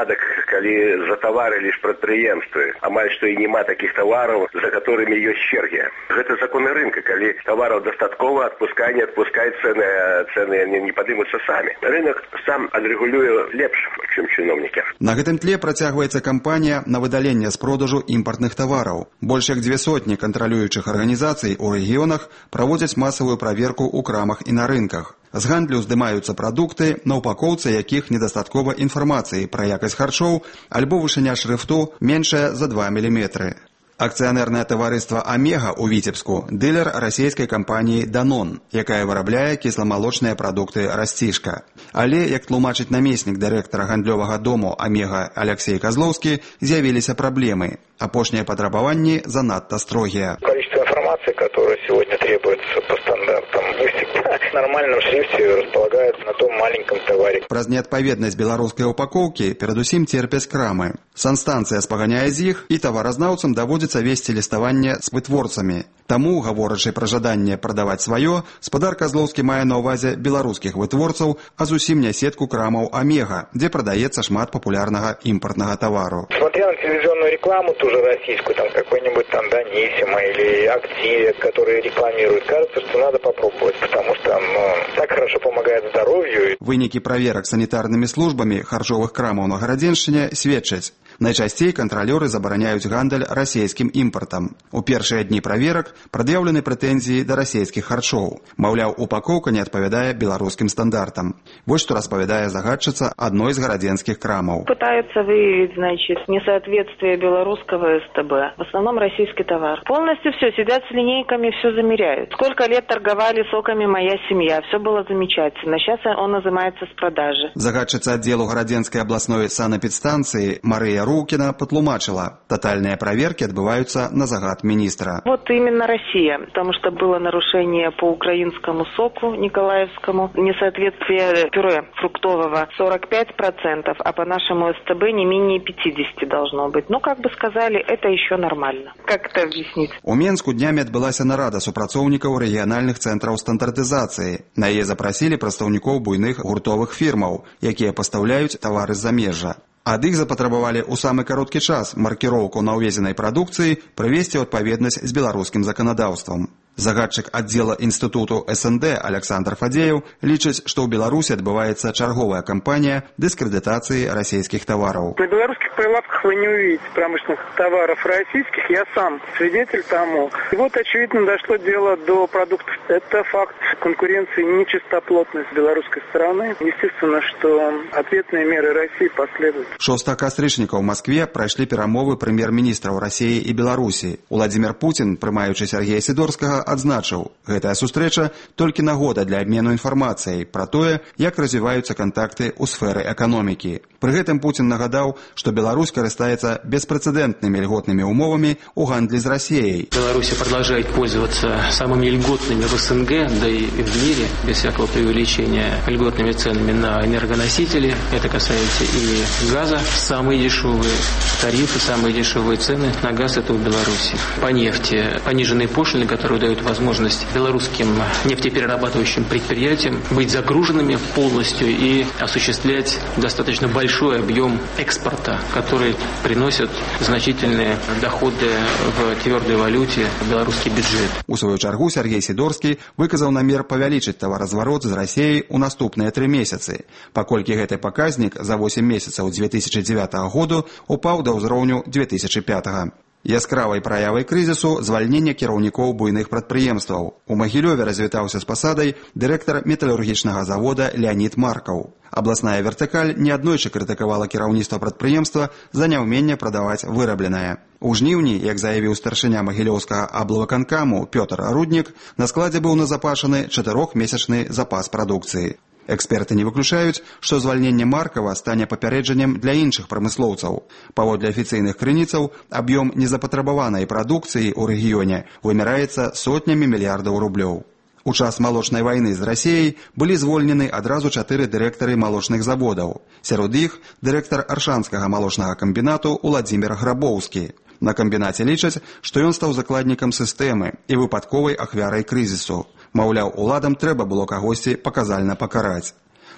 калі затаварылі ж прадпрыемствы, амаль што і няма такіх тавараў, за которымі ёсць чэргі. Гэта законы рынка, калі тавараў дастаткова, адпускай, не адпускай, цэны, цэны не, не падымуцца самі. Рынок сам адрэгулюе лепш, чым чыноўнікі. На гэтым тле працягваецца кампанія на выдаленне з продажу імпартных тавараў. Больш як дзве сотні кантралюючых арганізацый у рэгіёнах праводзяць масавую праверку ў крамах і на рынках. З гандлю здымаюцца прадукты, на упакоўцы якіх недастаткова інфармацыі пра якасць харчоў альбо вышыня шрыфту меншая за два міліметры. Акцыянернае таварыства «Омега» ў Віцебску – дылер расійскай кампаніі «Данон», якая вырабляе кісламалочныя прадукты «Расцішка». Але, як тлумачыць намеснік дырэктара гандлёвага дому «Омега» Алексей Козловскі, з'явіліся праблемы. Апошнія патрабаванні занадта строгія. Количество информации, которое сегодня требуется по стандартам, не всегда в нормальном шрифте располагается на том маленьком товаре. Праз неадпаведнасць беларускай упакоўкі перадусім церпяць крамы. Санстанцыя спаганяе з іх, і таваразнаўцам даводзіцца весці ліставанне з вытворцамі. Таму, гаворачы пра жаданне прадаваць сваё, спадар Козловскі мае на ўвазе беларускіх вытворцаў, а зусім не сетку крамаў «Омега», дзе прадаецца шмат папулярнага імпартнага тавару. Смотря на телевизионную рекламу, тоже российскую, там какой-нибудь там Даниссимо или Активия, которые рекламируют, кажется, что надо попробовать, потому что ну, так хорошо помогает здоровью. Вынікі праверак санітарнымі службамі харчовых крамаў на Гарадзеншчыне сведчаць. Найчасцей кантралёры забараняюць гандаль расійскім імпартам. У першыя дні праверак прад'яўлены прэтэнзіі да расійскіх харчоў. Маўляў, упакоўка не адпавядае беларускім стандартам. Вось што распавядае загадчыца адной з гарадзенскіх крамаў. Пытаются выявить, значит, несоответствие белорусского СТБ. В основном российский товар. Полностью все, сидят с линейками, все замеряют. Сколько лет торговали соками «Моя семья», все было замечательно. Сейчас он называется с продажи. Загадчыца аддзелу гарадзенскай абласной санэпідстанцыі Марыя Рукіна патлумачыла, тотальные проверки отбываются на загад министра. Вот именно Россия, потому что было нарушение по украинскому соку николаевскому, несоответствие пюре фруктового сорок пять процентов, а по нашему СТБ не менее пятьдесят должно быть. Ну, как бы сказали, это еще нормально. Как это объяснить? У Менску днями адбылася нарада супрацоўнікаў рэгіянальных цэнтраў стандартызацыі. На яе запрасілі прадстаўнікоў буйных гуртовых фірмаў, якія пастаўляюць тавары з замежжа. Ад іх запатрабавалі ў самы кароткі час маркіроўку на ўвезенай прадукцыі прывесці ў адпаведнасць з беларускім заканадаўствам. Загадчык аддзела інстытуту эс эн дэ Александр Фадзеев лічыць, што ў Беларусі адбываецца чарговая кампанія дыскрэдытацыі расійскіх тавараў. На белорусских прилавках вы не увидите промышленных товаров российских. Я сам свидетель тому. И вот, очевидно, дошло дело до продуктов. Это факт конкуренции нечистоплотной с белорусской стороны. Естественно, что ответные меры России последуют. шостага кастрычніка ў Маскве прайшлі перамовы прэм'ер-міністраў Расіі і Беларусі. Уладзімір Пуцін, прымаючы Сергея Сідорскага, адзначыў, гэтая сустрэча толькі нагода для абмену інфармацыяй пра тое, як развіваюцца кантакты ў сферы эканомікі. Пры гэтым Пуцін нагадаў, што Беларусь карыстаецца беспрэцэдэнтнымі льготнымі умовамі ў гандлі з Расіяй. Беларусь продолжает пользоваться самыми льготными в СНГ, да и в мире, без всякого преувеличения, льготными ценами на энергоносители. Это касается и газа. Самые дешевые тарифы, самые дешевые цены на газ это в Беларуси. По нефти пониженные пошлины, которые дают возможность белорусским нефтеперерабатывающим предприятиям быть загруженными полностью и осуществлять достаточно большой объем экспорта, который приносит значительные доходы в твердой валюте в белорусский бюджет. У сваю чаргу Сергей Сідорскі выказаў намер павялічыць таваразварот з Расіяй у наступныя тры месяцы, паколькі гэты паказнік за восем месяцаў две тысячи девятого году упаў да ўзроўню две тысячи пятого. Яскравай праявай крызісу звальнення кіраўнікоў буйных прадпрыемстваў. У Магілёве развітаўся з пасадай дырэктар металургічнага завода Леонид Маркаў. Абласная вертыкаль неаднойчы крытыкавала кіраўніцтва прадпрыемства за няўменне прадаваць вырабленае. У жніўні, як заявіў старшыня магілёўскага аблвыканкаму Пётр Руднік, на складзе быў назапашаны чатырохмесячны запас прадукцыі. Эксперты не выключаюць, што звальненне Маркава стане папярэджаннем для іншых прамыслоўцаў. Паводле афіцыйных крыніцаў, аб'ём незапатрабаванай прадукцыі ў рэгіёне вымяраецца сотнямі мільярдаў рублёў. У час малочнай вайны з Расіяй былі звольнены адразу чатыры дырэктары малочных заводаў. Сярод іх дырэктар Аршанскага малочнага камбінату Уладзімір Грабоўскі. На камбінаце лічаць, што ён стаў закладнікам сістэмы і выпадковай ахвярай крызісу. Маўляў, уладам трэба было кагосьці паказальна пакараць.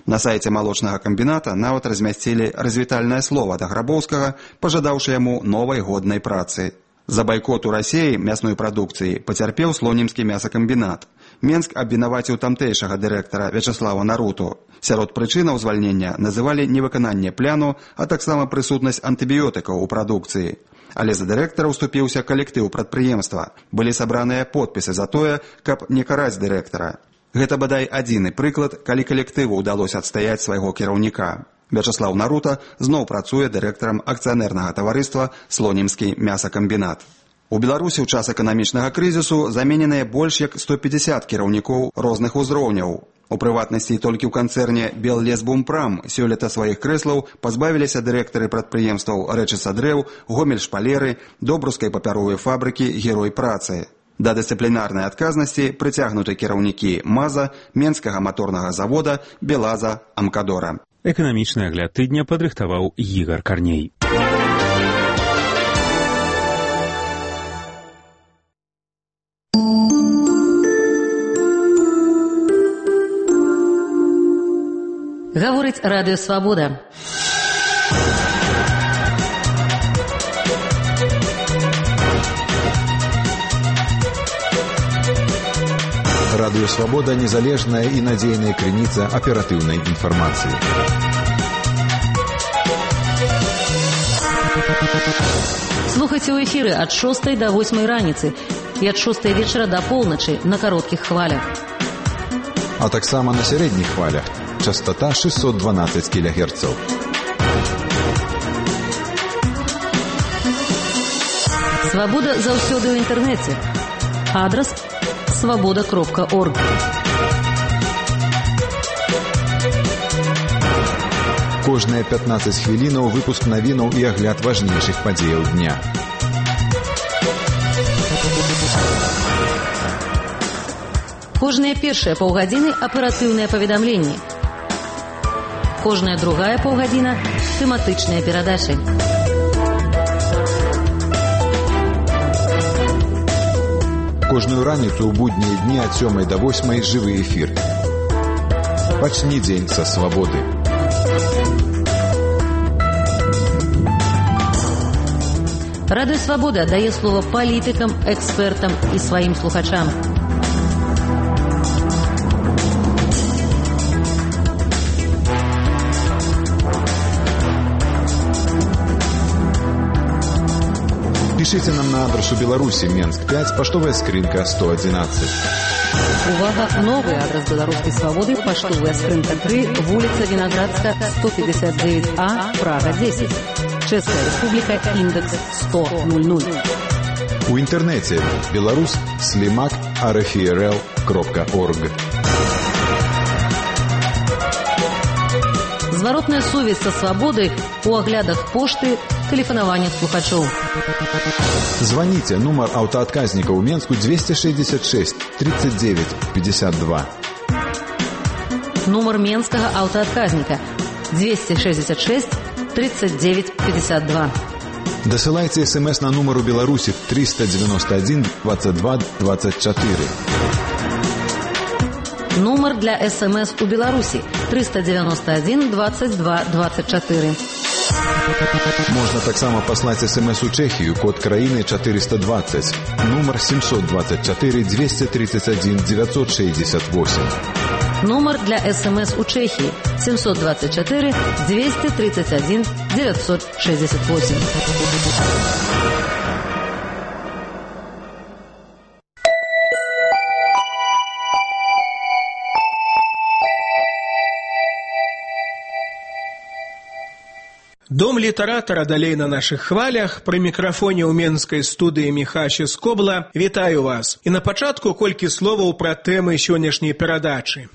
На сайце малочнага камбіната нават размясцілі развітальнае слова да Грабоўскага, пажадаўшы яму новай годнай працы. За байкот у Расіі мясной прадукцыі пацярпеў слонімскі мясакамбінат. Менск абвінаваціў тамтэйшага дырэктара Вячаслава Наруту. Сярод прычынаў звальнення называлі невыкананне пляну, а таксама прысутнасць антыбіётыкаў у прадукцыі. Але за дырэктара ўступіўся калектыў прадпрыемства. Былі сабраныя подпісы за тое, каб не караць дырэктара. Гэта бадай адзіны прыклад, калі калектыву ўдалося адстаяць свайго кіраўніка. Вячаслав Нарута зноў працуе дырэктарам акцыянернага таварыства «Слонімскі мясакамбінат». У Беларусі ў час эканамічнага крызісу замененыя больш як сто пятьдесят кіраўнікоў розных узроўняў. У прыватнасці толькі ў канцэрне «Беллесбумпрам» сёлета сваіх крэслаў пазбавіліся дырэктары прадпрыемстваў «Рэчысадрэў», «Гомель-Шпалеры», «Добрускай папяровай фабрыкі», «Герой працы». Да дысцыплінарнай адказнасці прыцягнуты кіраўнікі МАЗа, Менскага маторнага завода, Белаза, Амкадора. Эканамічны агляд тыдня падрыхтаваў Ігар Карней. Гаворыць радыё «Свабода». Радыё «Свабода» – незалежная і надзейная крыніца аператыўнай інфармацыі. Слухайце ў эфіры ад шостай да восьмай раніцы і ад шостай вечара да поўначы на кароткіх хвалях. А таксама на сярэдніх хвалях. Частота шестьсот двенадцать кілогерцаў. Свабода заўсёды ў інтэрнэце. Адрас свабода кропка орг. Кожныя пятнадцать хвілінаў выпуск навінаў і агляд важнейшых падзеяў дня. Кожныя першыя паўгадзіны аператыўныя паведамленні. Кожная другая паўгадзіна тэматычныя перадачы. Кожную раніцу ў буднія дні ад сёмай да восьмай жывы эфір. Пачні дзень са свабоды. Радыё «Свабода» дае слова палітыкам, экспертам і сваім слухачам. Пишите нам на адресу Беларуси, Менск пять, поштовая скринка сто одиннадцать. Увага! Новый адрес Белорусской свободы, поштовая скринка три, улица Виноградска, сто пятьдесят девять А, Прага десять. Чешская республика, индекс сто ноль. У интернете белорус слимак арфрл кропка орг. Зворотная сувязь со свободой у оглядах пошты, телефонования слухачоў. Звоните, номер автоотказника у Менску двести шестьдесят шесть тридцать девять пятьдесят два. Номер Менского автоотказника двести шестьдесят шесть тридцать девять пятьдесят два. Досылайте смс на номер у Беларуси триста девяносто один двадцать два двадцать четыре. Номер для СМС у Беларуси триста девяносто один двадцать два двадцать четыре. Можно таксама послать смс у Чехию, код краины четыреста двадцать, номер семьсот двадцать четыре двести тридцать один девятьсот шестьдесят восемь. Номер для СМС у Чехии семьсот двадцать четыре двести тридцать один девятьсот шестьдесят восемь. Дом літаратара далей на наших хвалях. Пры мікрафоне ў менскай студыі Міхаша Скобла. Вітаю вас. І на пачатку колькі словаў пра тэмы сённяшняй перадачы.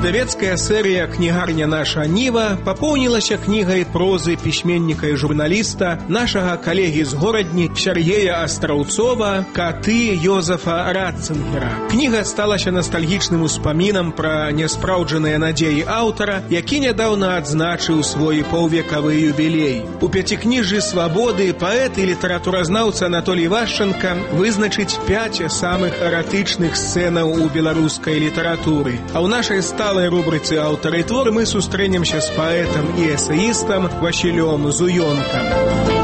Выдавецкая серия «Книгарня наша Нива» пополнилася книгой прозы письменника и журналиста нашего коллеги из Городни Сергея Остраўцова «Коты» Йозефа Ратцингера. Книга сталася ностальгичным успомином про неспраўджаныя надеи автора, які недавно отзначил свой полвековый юбилей. У пятикнижии «Свободы» поэт и литературазнаўца Анатолий Ващенко вызначить пять самых эратычных сценаў у беларускай литературы. А у нашей сталой рубрицы «Аўтары твор» мы сустрэнемся с поэтом и эссеистом Василем Зуёнком.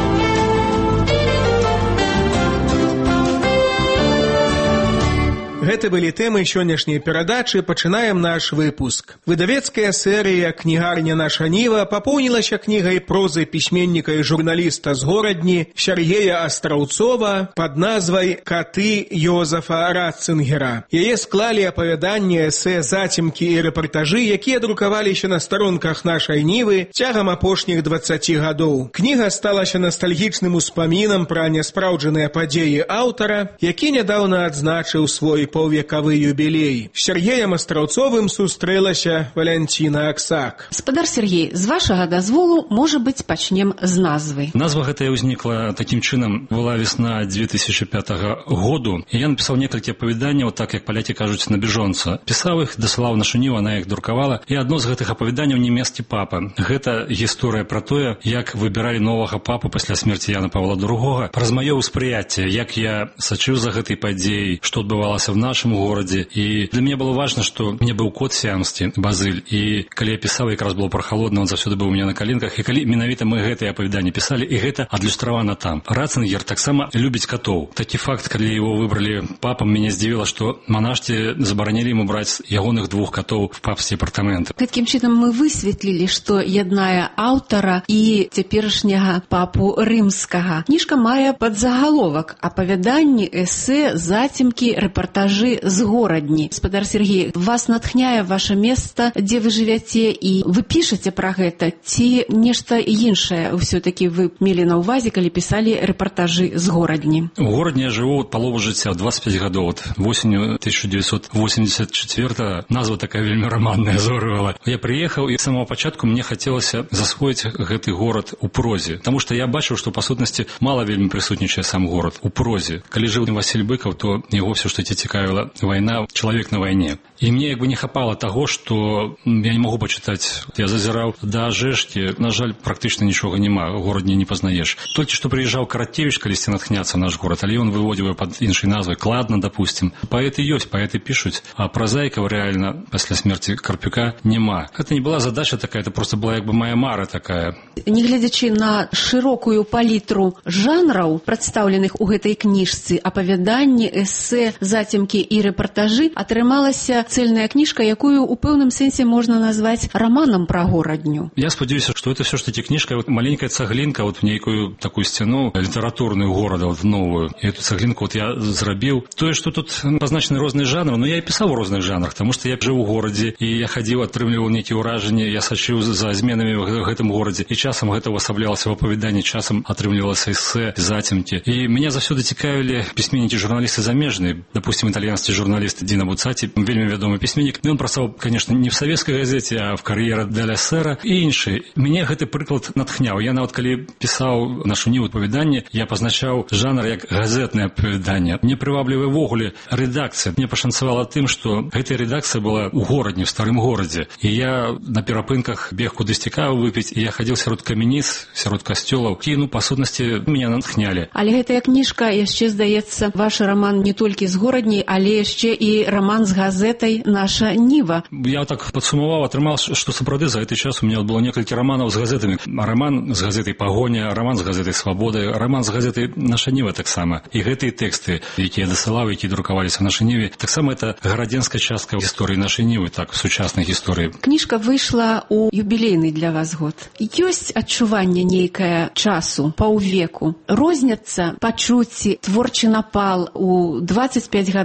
Гэта былі тэмы сённяшняй перадачы. Пачынаем наш выпуск. Выдавецкая серыя «Кнігарня наша Ніва» папоўнілася кнігай прозы пісьменніка і журналіста з Горадні Сергея Остраўцова пад назвай «Коты» Йозефа Ратцингера. Яе склалі апавяданні, эсэ, зацемкі і рэпартажы, якія друкаваліся на старонках нашай Нівы цягам апошніх дваццаці гадоў. Кніга сталася ностальгічным успамінам пра няспраўджаныя падзеі аўтара, які нядаўна адзначыў свой паўвекавы юбілей. З Сергеем Остраўцовым сустрэлася Валянціна Аксак. Спадар Сергей, з вашага дазволу, можа быць, пачнем з назвы. Назва гэтая ўзнікла такім чынам. Была весна две тысячи пятага году, і я напісаў некалькі апавяданняў, так як палякі кажуць, на бежонца. Пісаў іх, дасылаў нашу Ніву, она іх друкавала, і адно з гэтых апавяданняў «Нямецкі папа». Гэта гісторыя пра тое, як выбіралі новага папу пасля смерці Яна Павла другога. Праз маё ўспрыяцце, як я сачыў за гэтай падзеяй, што адбывалася в нашем городе. И для меня было важно, что у меня был кот сиамскі, Базыль. И когда я писал, как раз было прохолодно, он завсёды был у меня на коленках. И когда менавіта мы гэтае апавяданне писали, и гэта адлюстравана там. Ратцингер таксама любіць котов. Такі факт, когда его выбрали папам, меня здзівіла, что монашці забаранілі ему брать ягоных двух котов в папские апартаменты. Таким чынам мы высветлілі, што яднае аўтара і цяперашняга папу рымскага. Кніжка мае падзагаловак апавяданні, эсэ, зацемкі, рэпартажы з Горадні. Спадар Сергей, вас натхняе ваше место, дзе вы жывяце, і вы пішаце пра гэта, ці нешта іншае ўсё-такі вы мелі на ўвазе, калі пісалі рэпартажы з Горадні? У Горадні я жыву палову жыцця, двадцать пять гадоў. Восенню тысяча девятьсот восемьдесят четвёртага назва такая вельмі романная зорвала. Я прыехаў, і з самого пачатку мне хацелася засвоіць гэты горад у прозе, таму што я бачыў, што па сутнасці мала вельмі прысутнічае сам горад у прозе. Калі жыў Васіль Быкаў, то яго ўсё, што цікавіла вайна, чалавек на вайне. І мне як бы не хапала таго, што я не магу пачытаць. Я зазіраў да Жэшкі, на жаль, практычна нічога няма, горадні не пазнаеш. Толькі што прыязджаў Караткевіч калісьці натхняцца наш горад, але ён выводзіў яго пад іншай назвай, Кладна, допустим. Паэты ёсць, паэты пішуць, а празаікаў рэальна пасля смерці Карпюка няма. Гэта не была задача такая, это просто была як бы моя мара такая. Не глядзячы на шырокую палітру жанраў, прадстаўленых у гэтай кніжцы, апавяданні, эсэ, зацемкі і рэпартажы, атрымалася цельная кніжка, якую у пэўным сэнсе можна назваць романом пра Горадню. Я спадзяюся, што это все ж таки кніжка, вот маленькая цаглінка, вот в нейкую такую сцяну літаратурную горада, вот новую. І эту цаглінку вот я зрабіў. Тое, што тут пазначаны розныя жанры, но я і пісаў у розных жанрах, таму што я жыў у горадзе, і я хадзіў, атрымліваў нейкія ўражанні, я сачыў за зменамі в гэтым горадзе, і часам гэта ўвасаблялася в апавяданні, часам атрымлівалася эсэ, зацемкі. І мяне заўсёды цікавілі пісьменнікі, журналісты замежныя, допустим, итальянский журналист Дино Буцати, вельмі вядомый письменник. Он працаваў, конечно, не в советской газете, а в «Кар'ера деля Сера» и іншыя. Мяне гэты прыклад натхняў. Я нават калі пісаў нашу Ніву апавяданне, я пазначаў жанр як газетнае апавяданне. Мне прываблівае ввогуле рэдакцыя. Мне пашанцавала тым, што гэтая рэдакцыя была ў горадні, в старым горадзе. І я на перапынках бег кудысьці каву выпіць, і я хадзіў сярод камяніц, сярод касцёлаў. І, ну, па сутнасці, меня натхнялі. Але гэтая кніжка яшчэ, здаецца, ваш роман не толькі з Горадні, але яшчэ і роман з газетай «Наша Ніва». Я так падсумаваў, атрымаў, што сапраўды за гэты час у меня было некалькі романаў з газетамі. Роман з газетай «Пагоня», роман з газетай «Свабода», роман з газетай «Наша Ніва» таксама. І гэтыя тэксты, якія дасылаў, якія друкаваліся в «Нашай Ніве», таксама это гарадзенская частка гісторыі нашай Нівы, так, сучаснай гісторыі. Кніжка выйшла ў юбілейны для вас год. Ёсць адчуванне нейкае часу, паўвеку? Розняцца пачуцці, творчы напал у двадцать пять гадоў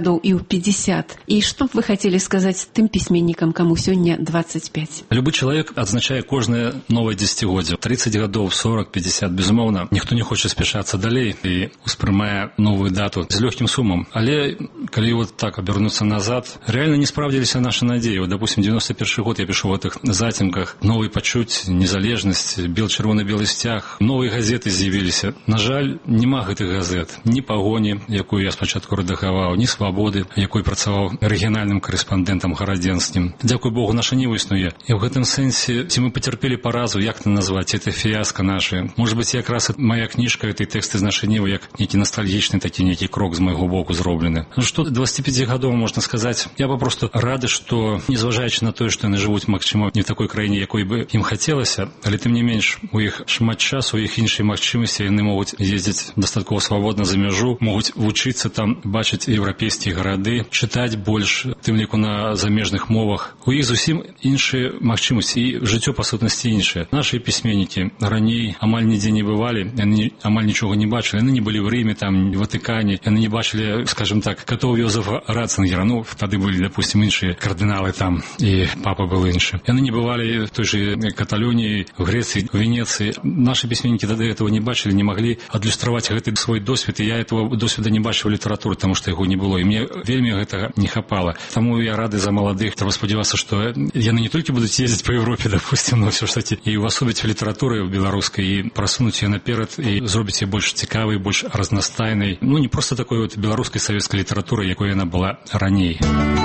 гадоў і ў пятьдесят. І што б вы хацелі сказаць тым пісьменнікам, каму сёння двадцать пять? Любы чалавек адзначае кожнае новае дзесяцігоддзе. тридцать гадоў, сорок, пятьдесят, безумоўна. Ніхто не хоча спяшацца далей і успрымае новую дату з лёгкім сумам. Але калі вот так абернуцца назад, реально не справдзіліся нашы надзеі. Вот, допустим, девяносто первый год я пишу в этих затемках. Новый пачуць, незалежнасць, бел-чырвоны-белы сцяг. Новыя газеты з'явіліся. На жаль, нема гэтых газет. Ні пагоні, якую я спачатку рэдагаваў, ні свабоды, якой працаваў рэгіянальным корэспандэнтам гарадзенскім. Дзякуй Богу, наша не існуе. І ў гэтым сэнсе, ці мы пацярпелі паразу, як это назваць, это фіяска наша. Может быть, якраз моя кніжка, этой тэксты з нашай нівы, як нейкі ностальгічны такі нейкі крок з майго боку зроблены. Ну што, двадцать пять гадоў можна сказаць, я папросту рады, што, незважаючы на тое, што яны жывуць, магчыма, не в такой краіне, якой бы ім хацелася, але тым не менш, у іх шмат часу, у іх іншыя магчымасці, яны могуць ездзіць дастаткова свабодна за мяжу, могуць вучыцца там, бачыць еўрапейскія гарады, чытаць больш, тым ліку на замежных мовах. У іх зусім іншыя магчымасці і жыццё па сутнасці іншае. Нашы пісьменнікі раней амаль нідзе не бывалі, яны амаль нічога не бачылі, яны не былі ў Рыме, там, в Ватыкане, яны не бачылі, скажем так, катоў Йозефа Ратцингера, ну, тады былі, допустим, іншыя кардыналы там, і папа был іншы. Яны не бывалі в той же Каталоніі, в Грэцыі, в Венеции. Наши письменники тогда этого не бачили, не могли адлюстраваць гэты свой досвед, и я этого досведа не бачыў у літаратуры, потому что его не было, и мне вельмі гэтага не хапала. Таму я рады за маладых, трэба спадзявацца, што яны не толькі будуць ездзіць по Европе, допустим, но все ж таки і увасобіць літаратуры беларускай, і прасунуць ее наперад, і зробіць ее больш цікавай, больш разнастайнай. Ну, не просто такой вот беларускай савецкай літаратуры, якой яна была раней.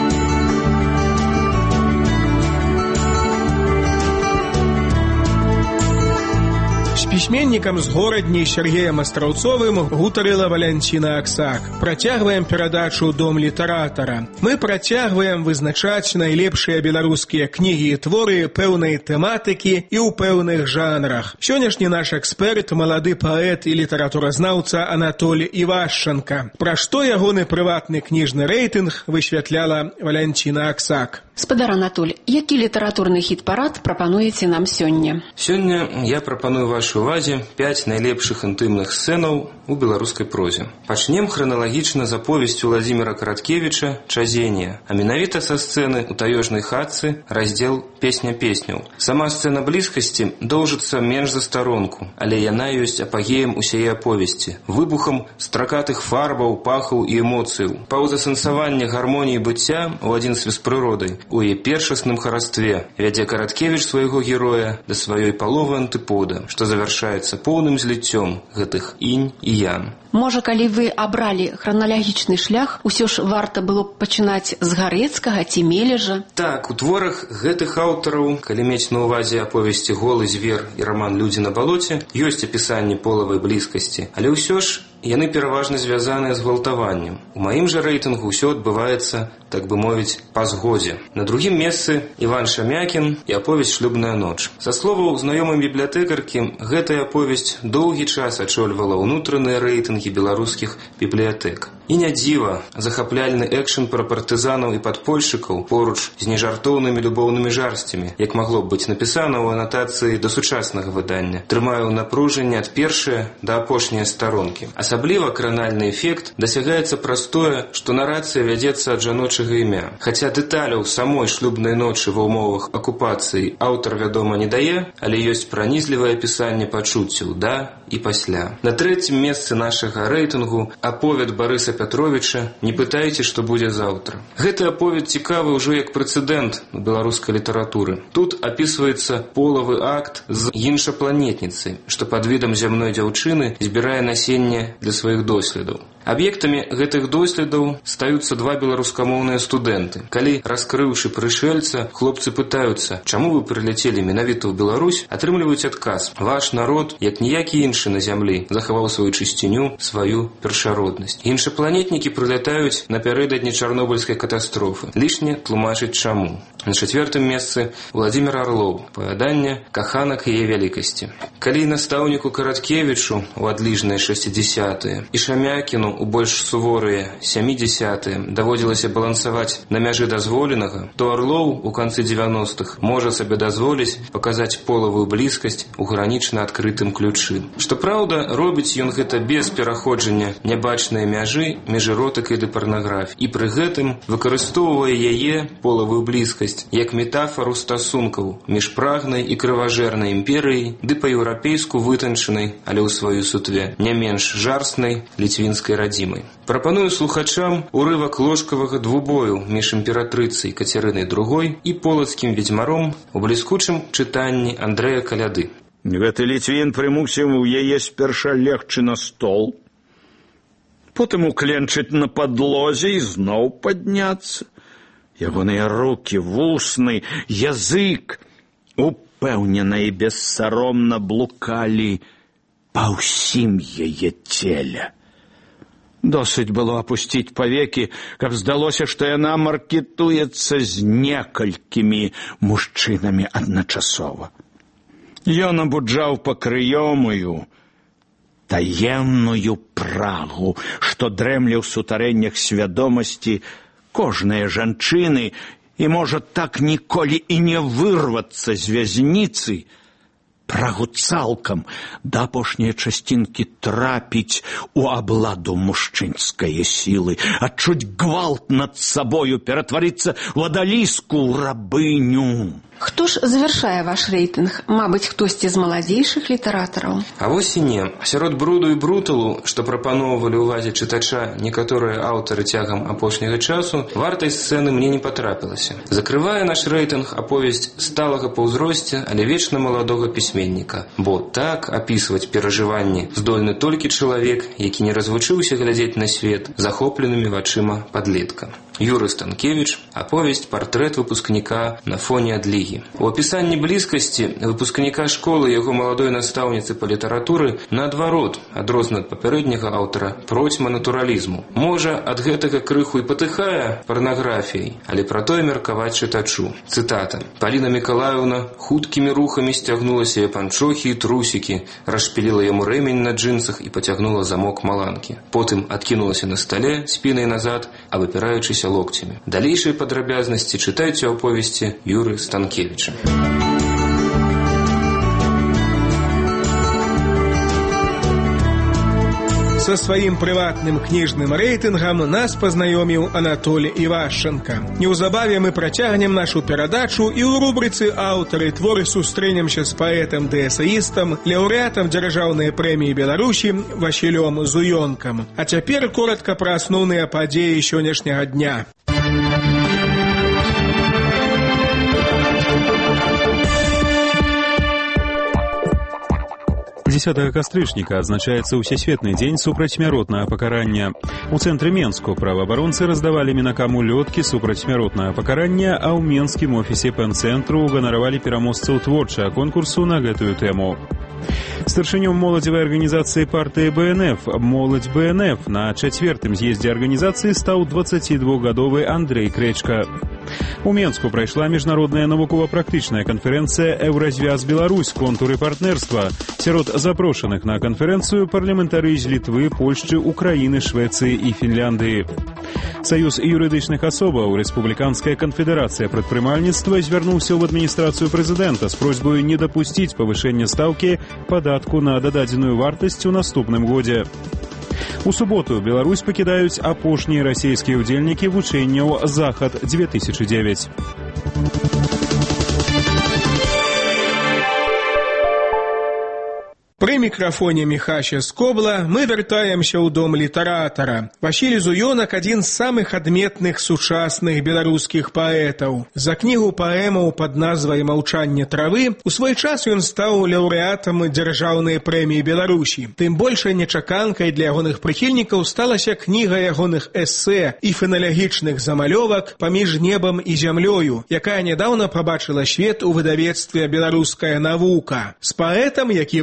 Пісьменнікам з горадні Сергеем Астраўцовым гутарыла Валянціна Аксак. Працягваем перадачу «Дом літаратара». Мы працягваем вызначаць найлепшыя беларускія кнігі і творы пэўнай тэматыкі і ў пэўных жанрах. Сённяшні наш эксперт, малады паэт і літаратуразнаўца Анатоль Івашчанка. Пра што ягоны прыватны кніжны рэйтынг высвятляла Валянціна Аксак. Спадар Анатоль, які літаратурны хіт-парад прапануеце нам сёння? Сёння я прапаную вашай увазе пяць найлепшых інтымных сцэнаў у беларускай прозе. Пачнем храналагічна з аповесці Владзіміра Караткевіча «Чазенне», а менавіта са сцэны «У таёжнай хатцы» раздзел «Песня песняў». Сама сцэна блізкасці доўжыцца менш за старонку, але яна ёсць апагеем усяе аповесці, выбухам стракатых фарбаў, пахаў і эмоцыяў. Паўзасэнсаванне гармоніі быцця ў адзінстве з прыродай у яе першасным харастве вядзе Караткевіч свайго героя да сваёй паловы антыпода, што завяршаецца поўным зліццём гэтых інь і ян. Можа, калі вы абралі храналагічны шлях, усё ж варта было б пачынаць з Гарэцкага ці Мележа? Так, у творах гэтых аўтараў, калі мець на ўвазе аповесці «Голы звер» і раман «Людзі на балоце», ёсць апісанне полавай блізкасці, але ўсё ж яны пераважна звязаныя з гвалтаваннем. У маім жа рэйтынгу ўсё адбываецца, так бы мовіць, па згодзе. На другім месцы Іван Шамякін і аповесць «Шлюбная ноч». Са словаў знаёмай бібліятэкаркі, гэтая аповесць доўгі час ачольвала ўнутраныя рэйтынгі беларускіх бібліятэк. І не дзіва, захапляльны экшн пра партызанаў і падпольшчыкаў поруч з нежартоўнымі любоўнымі жарсцямі, як магло б быць напісана ў анатацыі да сучаснага выдання, трымае ў напружанні ад першае да апошняе старонкі. Асабліва кранальны эфект дасягаецца праз тое, што нарацыя вядзецца ад жаночага імя. Хаця дэталяў самой шлюбнай ночы ва ўмовах акупацыі аўтар, вядома, не дае, але ёсць пранізлівае апісанне пачуццяў да і пасля. На трэцім месцы нашага рэйтынгу аповед Барыса Пятровича «Не пытайце, што будзе заўтра». Гэты аповед цікавы ўжо як прэцэдэнт беларускай літаратуры. Тут апісваецца полавы акт з іншапланетніцай, што пад відам зямной дзяўчыны збірае насенне для сваіх доследаў. Аб'ектамі гэтых доследаў стаюцца два беларускамоўныя студэнты. Калі, раскрыўшы прышэльца, хлопцы пытаюцца, чаму вы прыляцелі менавіта ў Беларусь, атрымліваюць адказ: ваш народ, як ніякі іншы на зямлі, захаваў сваю чысціню, сваю першароднасць. Іншапланетнікі прылятаюць напярэдадні чарнобыльскай катастрофы. Лішне тлумачыць чаму. На чацвёртым месцы Владзімір Арлоў, апавяданне «Каханак яе вялікасці». Калі настаўніку Караткевічу ў адліжныя шэсцідзесятыя і Шамякіну у больш суворыя сямідзесятыя даводзілася балансаваць на мяжы дазволенага, то Орлоў у канцы дзевяностых можа сабе дазволіць паказаць полавую блізкасць у гранічна адкрытым ключы. Што праўда, робіць ён гэта без пераходжання нябачнай мяжы між эротыкай ды парнаграфіяй і пры гэтым выкарыстоўвае яе полавую блізкасць як метафору стасункаў між прагнай і крыважэрнай імперыяй ды па-еўрапейску вытанчанай, але ў сваёй сутве не менш жарснай ліцвінскай радзімай. Прапаную слухачам урывак ложкавага двубою між імператрыцай Кацярынай другой і полацкім ведзьмаром у бліскучым чытанні Андрэя Каляды. Гэты ліцвін прымусіў яе спярша легчы на стол, потым укленчыць на падлозе і зноў падняцца. Ягоныя рукі, вусны, язык упэўнена і бессаромна блукалі па ўсім яе целе. Досыць было апусціць павекі, каб здалося, што яна маркетуецца з некалькімі мужчынамі адначасова. Ён абуджаў пакрыёмую, таемную прагу, што дрэмле ў сутарэннях свядомасці кожнай жанчыны і можа так ніколі і не вырвацца з вязніцы, прагу цалкам да апошняй часцінкі трапіць у абладу мужчынскае сілы, адчуць гвалт над сабою, ператварыцца ў адаліску, ў рабыню. Хто ж завяршае ваш рэйтынг? Мабыць, хтосьці з маладзейшых літаратараў? А вось і не. Сярод бруду і бруталу, што прапаноўвалі ўвазе чытача некаторыя аўтары цягам апошняга часу, вартай сцэны мне не патрапілася. Закрывае наш рэйтынг аповесць сталага па ўзросце, але вечна маладога пісьменніка. Бо так апісваць перажыванні здольны толькі чалавек, які не развучыўся глядзець на свет захопленымі вачыма падлетка. Юры Станкевіч, аповесць «Партрэт выпускніка на фоне адлігі». У апісанні блізкасці выпускніка школы яго маладой настаўніцы па літаратуры наадварот, адрозна ад папярэдняга аўтара, процьма натуралізму. Можа, ад гэтага крыху і патыхае парнаграфіяй, але пра тое меркаваць чытачу. Цытата. «Паліна Мікалаеўна хуткімі рухамі сцягнула сябе панчохі і трусікі, расшпіліла яму рэмень на джинсах і пацягнула замок маланкі. Потым адкінулася на стале, спінай назад, а выпіраючыся локцямі». Далейшыя падрабязнасці чытайце ў аповесці Юры Станкевіча. Со сваім прыватным кніжным рэйтынгам нас пазнаёміў Анатолій Івашченка. Неўзабаве мы працягнем нашу перадачу і ў рубрыцы «Аўтары творы» сустрэнемся з паэтам ды эсэістам, лаўрэатам дзяржаўнай прэміі Беларусі Васілём Зуёнкам. А цяпер коратка пра асноўныя падзеі сённяшняга дня. дзесятага кастрычніка адзначаецца ўсесветны дзень супрацьсмяротнага пакарання. У цэнтры Менску праваабаронцы раздавалі мінакаму лёткі супрацьсмяротнага пакарання, а ў менскім офісе пэн-цэнтру ганаравалі пераможцаў творчага конкурсу на гэтую тэму. Старшынём моладзевай арганізацыі партыі бэ эн эф «Моладзь бэ эн эф» на чацвертым з'ездзе арганізацыі стаў дваццацідвухгадовы Андрэй Крэчка. У Менску прайшла міжнародная навукова-практычная канферэнцыя «Еўразвяз Беларусь. Контуры партнерства». Сярод запрошаных на канферэнцыю парламентары з Літвы, Польшчы, Украіны, Швецыі і Фінляндыі. Саюз юрыдычных асобаў Рэспубліканская канфедэрацыя прадпрымальніцтва звярнуўся ў адміністрацыю прэзідэнта з просьбаю не дапусціць павышэння стаўкі падатку на дададзеную вартасць у наступным годзе. У суботу Беларусь пакідаюць апошнія расійскія ўдзельнікі вучэнняў «Захад-две тысячи девять». При микрофоне Михася Скобла мы вяртаемся ў дом літаратара. Васіль Зуёнак – адзін з самых адметных сучасных беларускіх паэтаў. За кнігу паэмаў пад назвай «Маўчанне травы» у свой час ён стаў лаўрэатам дзяржаўнай прэміі Беларусі. Тым большай нечаканкай для ягоных прыхільнікаў сталася кніга ягоных эсэ і феналагічных замалёвак «Паміж небам і зямлёю», якая нядаўна пабачыла свет у выдавецтве «Беларуская навука». З паэтам, які выступіў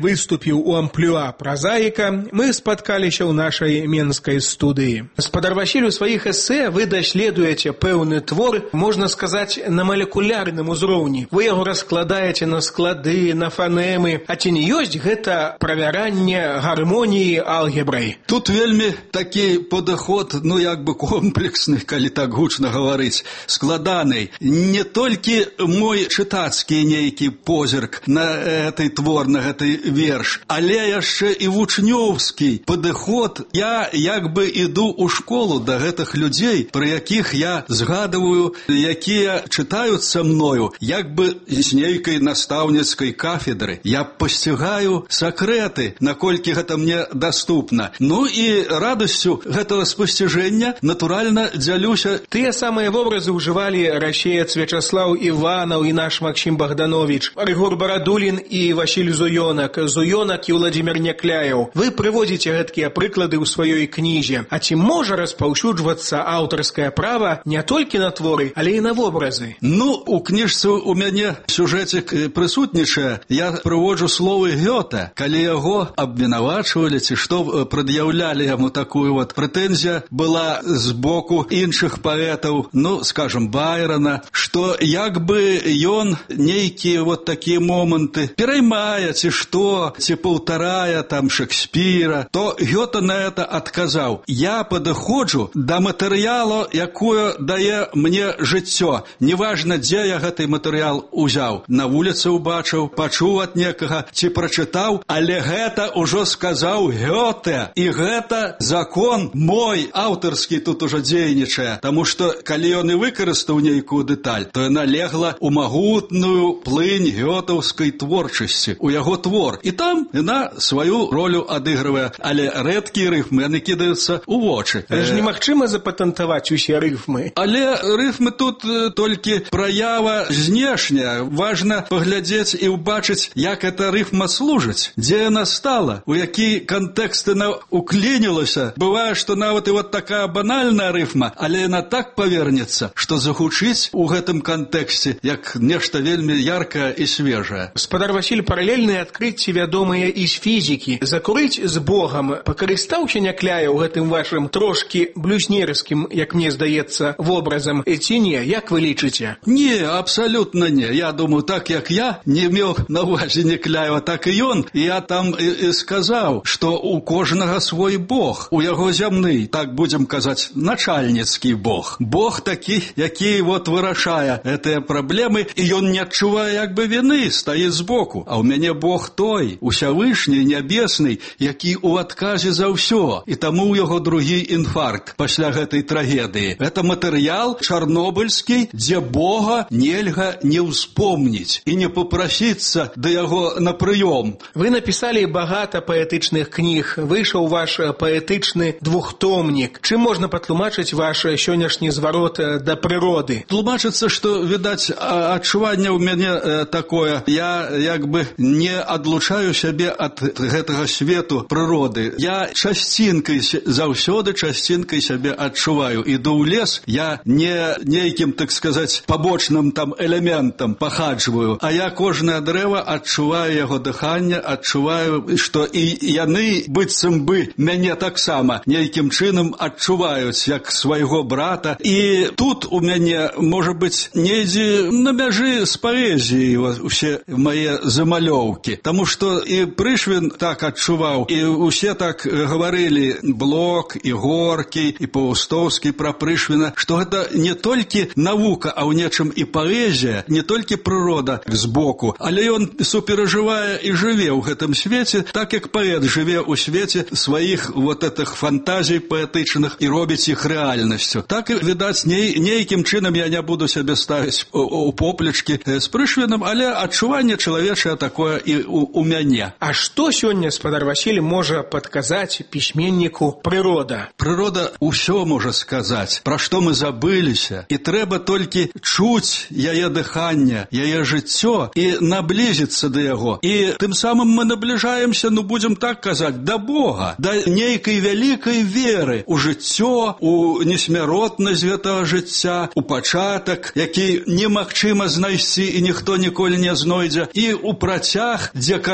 выступіў у амплюа празаіка, мы спаткаліся ў нашай менскай студыі. Спадар Васіль, у сваіх эсэ вы даследуеце пэўны твор, можна сказаць, на малекулярным узроўні. Вы яго раскладаеце на склады, на фанемы. А ці не ёсць гэта правяранне гармоніі алгебрай? Тут вельмі такі падыход, ну як бы комплексны, калі так гучна гаварыць, складаны. Не толькі мой чытацкі нейкі позірк на гэты твор, на гэты верш, але яшчэ і вучнёўскі падыход. Я як бы іду ў школу да гэтых людзей, пра якіх я згадываю, якія чытаюць са мною, як бы з нейкай настаўніцкай кафедры. Я пасцігаю сакрэты, наколькі гэта мне даступна. Ну і радасцю гэтага спасціжэння, натуральна, дзялюся. Тыя самыя вобразы ўжывалі Расеец Вячаслаў Іванаў і наш Максім Богданович, Рыгор Барадулін і Васіль Зуёнак, Зуёнак і Владзімір Някляеў. Вы прыводзіце гэткія прыклады ў сваёй кнізе. А ці можа распаўсюджвацца аўтарскае права не толькі на творы, але і на вобразы? Ну, у кніжцы у мяне сюжэцік прысутнічае. Я прыводжу словы Гёта, калі яго абвінавачвалі, ці што прад'яўлялі яму такую вот прэтэнзія была з боку іншых паэтаў, ну, скажем, Байрона, што як бы ён нейкія вот такія моманты пераймае, ці што, ці паўтарае там Шекспіра, то Гёта на это адказаў. Я падыходжу да матэрыялу, якое дае мне жыццё. Неважна, дзе я гэты матэрыял узяў. На вуліцы ўбачыў, пачуў ад некага, ці прачытаў, але гэта ўжо сказаў Гёте. І гэта закон мой, аўтарскі тут ужо дзейнічае. Таму што, калі ён і выкарыстаў нейкую дэталь, то яна легла ў магутную плынь гётаўскай творчасці, у яго твор. І там яна сваю ролю адыгрывае. Але рэдкія рыфмы, яны кідаюцца ў вочы. Але ж немагчыма запатэнтаваць усе рыфмы. Але рыфмы тут толькі праява знешняя. Важна паглядзець і ўбачыць, як эта рыфма служыць, дзе яна стала, у які кантэкст яна уклінілася. Бывае, што нават і вот такая банальная рыфма, але яна так павернецца, што загучыць у гэтым кантэксце як нешта вельмі яркае і свежае. Спадар Васіль, паралельныя адкрыцці вядомыя і з фізікі. Закурыць з Богам пакарыстаўся Някляеў гэтым вашым трошкі блюзнерскім, як мне здаецца, вобразам, ці не? Як вы лічыце? Не, абсалютна не. Я думаю, так як я не меў на ўвазе Някляева, так і ён. Я там і, і сказаў, што у кожнага свой Бог, у яго зямны, так будзем казаць, начальніцкі Бог. Бог такі, які вот вырашае гэтыя праблемы, і ён не адчувае як бы віны, стаіць збоку. А ў мяне Бог той, усявышні, нябесны, які ў адказе за ўсё. І таму ў яго другі інфаркт пасля гэтай трагедыі. Гэта матэрыял чарнобыльскі, дзе Бога нельга не ўспомніць і не папрасіцца да яго на прыём. Вы напісалі багата паэтычных кніг. Выйшаў ваш паэтычны двухтомнік. Чым можна патлумачыць ваш сённяшні зварот да прыроды? Тлумачыцца, што, відаць, адчуванне ў мяне такое. Я як бы не адлучаю сябе ад гэтага свету прыроды. Я часцінкай, заўсёды часцінкай сябе адчуваю. Іду ў лес, я не нейкім, так сказаць, пабочным там элементам пахаджваю, а я кожнае дрэва адчуваю яго дыханне, адчуваю, што і яны, быццам бы, мяне таксама нейкім чынам адчуваюць, як свайго брата. І тут у мяне, можа быць, недзе на мяжы з паэзіяй усе мае замалёўкі. Таму што і Прышвін так адчуваў, і усе так гаварылі, Блок, і Горкі, і Паўстоўскі пра Прышвіна, што гэта не толькі навука, а ў нечым і паэзія, не толькі прырода збоку, але ён суперажывае і жыве ў гэтым свеце, так як паэт жыве ў свеце сваіх вот этих фантазій паэтычных і робіць іх рэальнасцю. Так, відаць, ней, нейкім чынам я не буду сябе ставіць у, у поплечкі з Прышвінам, але адчуванне чалавечае такое і у, у мяне. А што сёння, спадар Васіль, можа падказаць пісьменніку прырода? Прырода ўсё можа сказаць, пра што мы забыліся, і трэба толькі чуць яе дыханне, яе жыццё і наблізіцца да яго. І тым самым мы набліжаемся, ну будзем так казаць, да Бога, да нейкай вялікай веры ў жыццё, у несмяротнасць гэтага жыцця, у пачатак, які немагчыма знайсці і ніхто ніколі не знойдзе, і ў працяг, дзе канца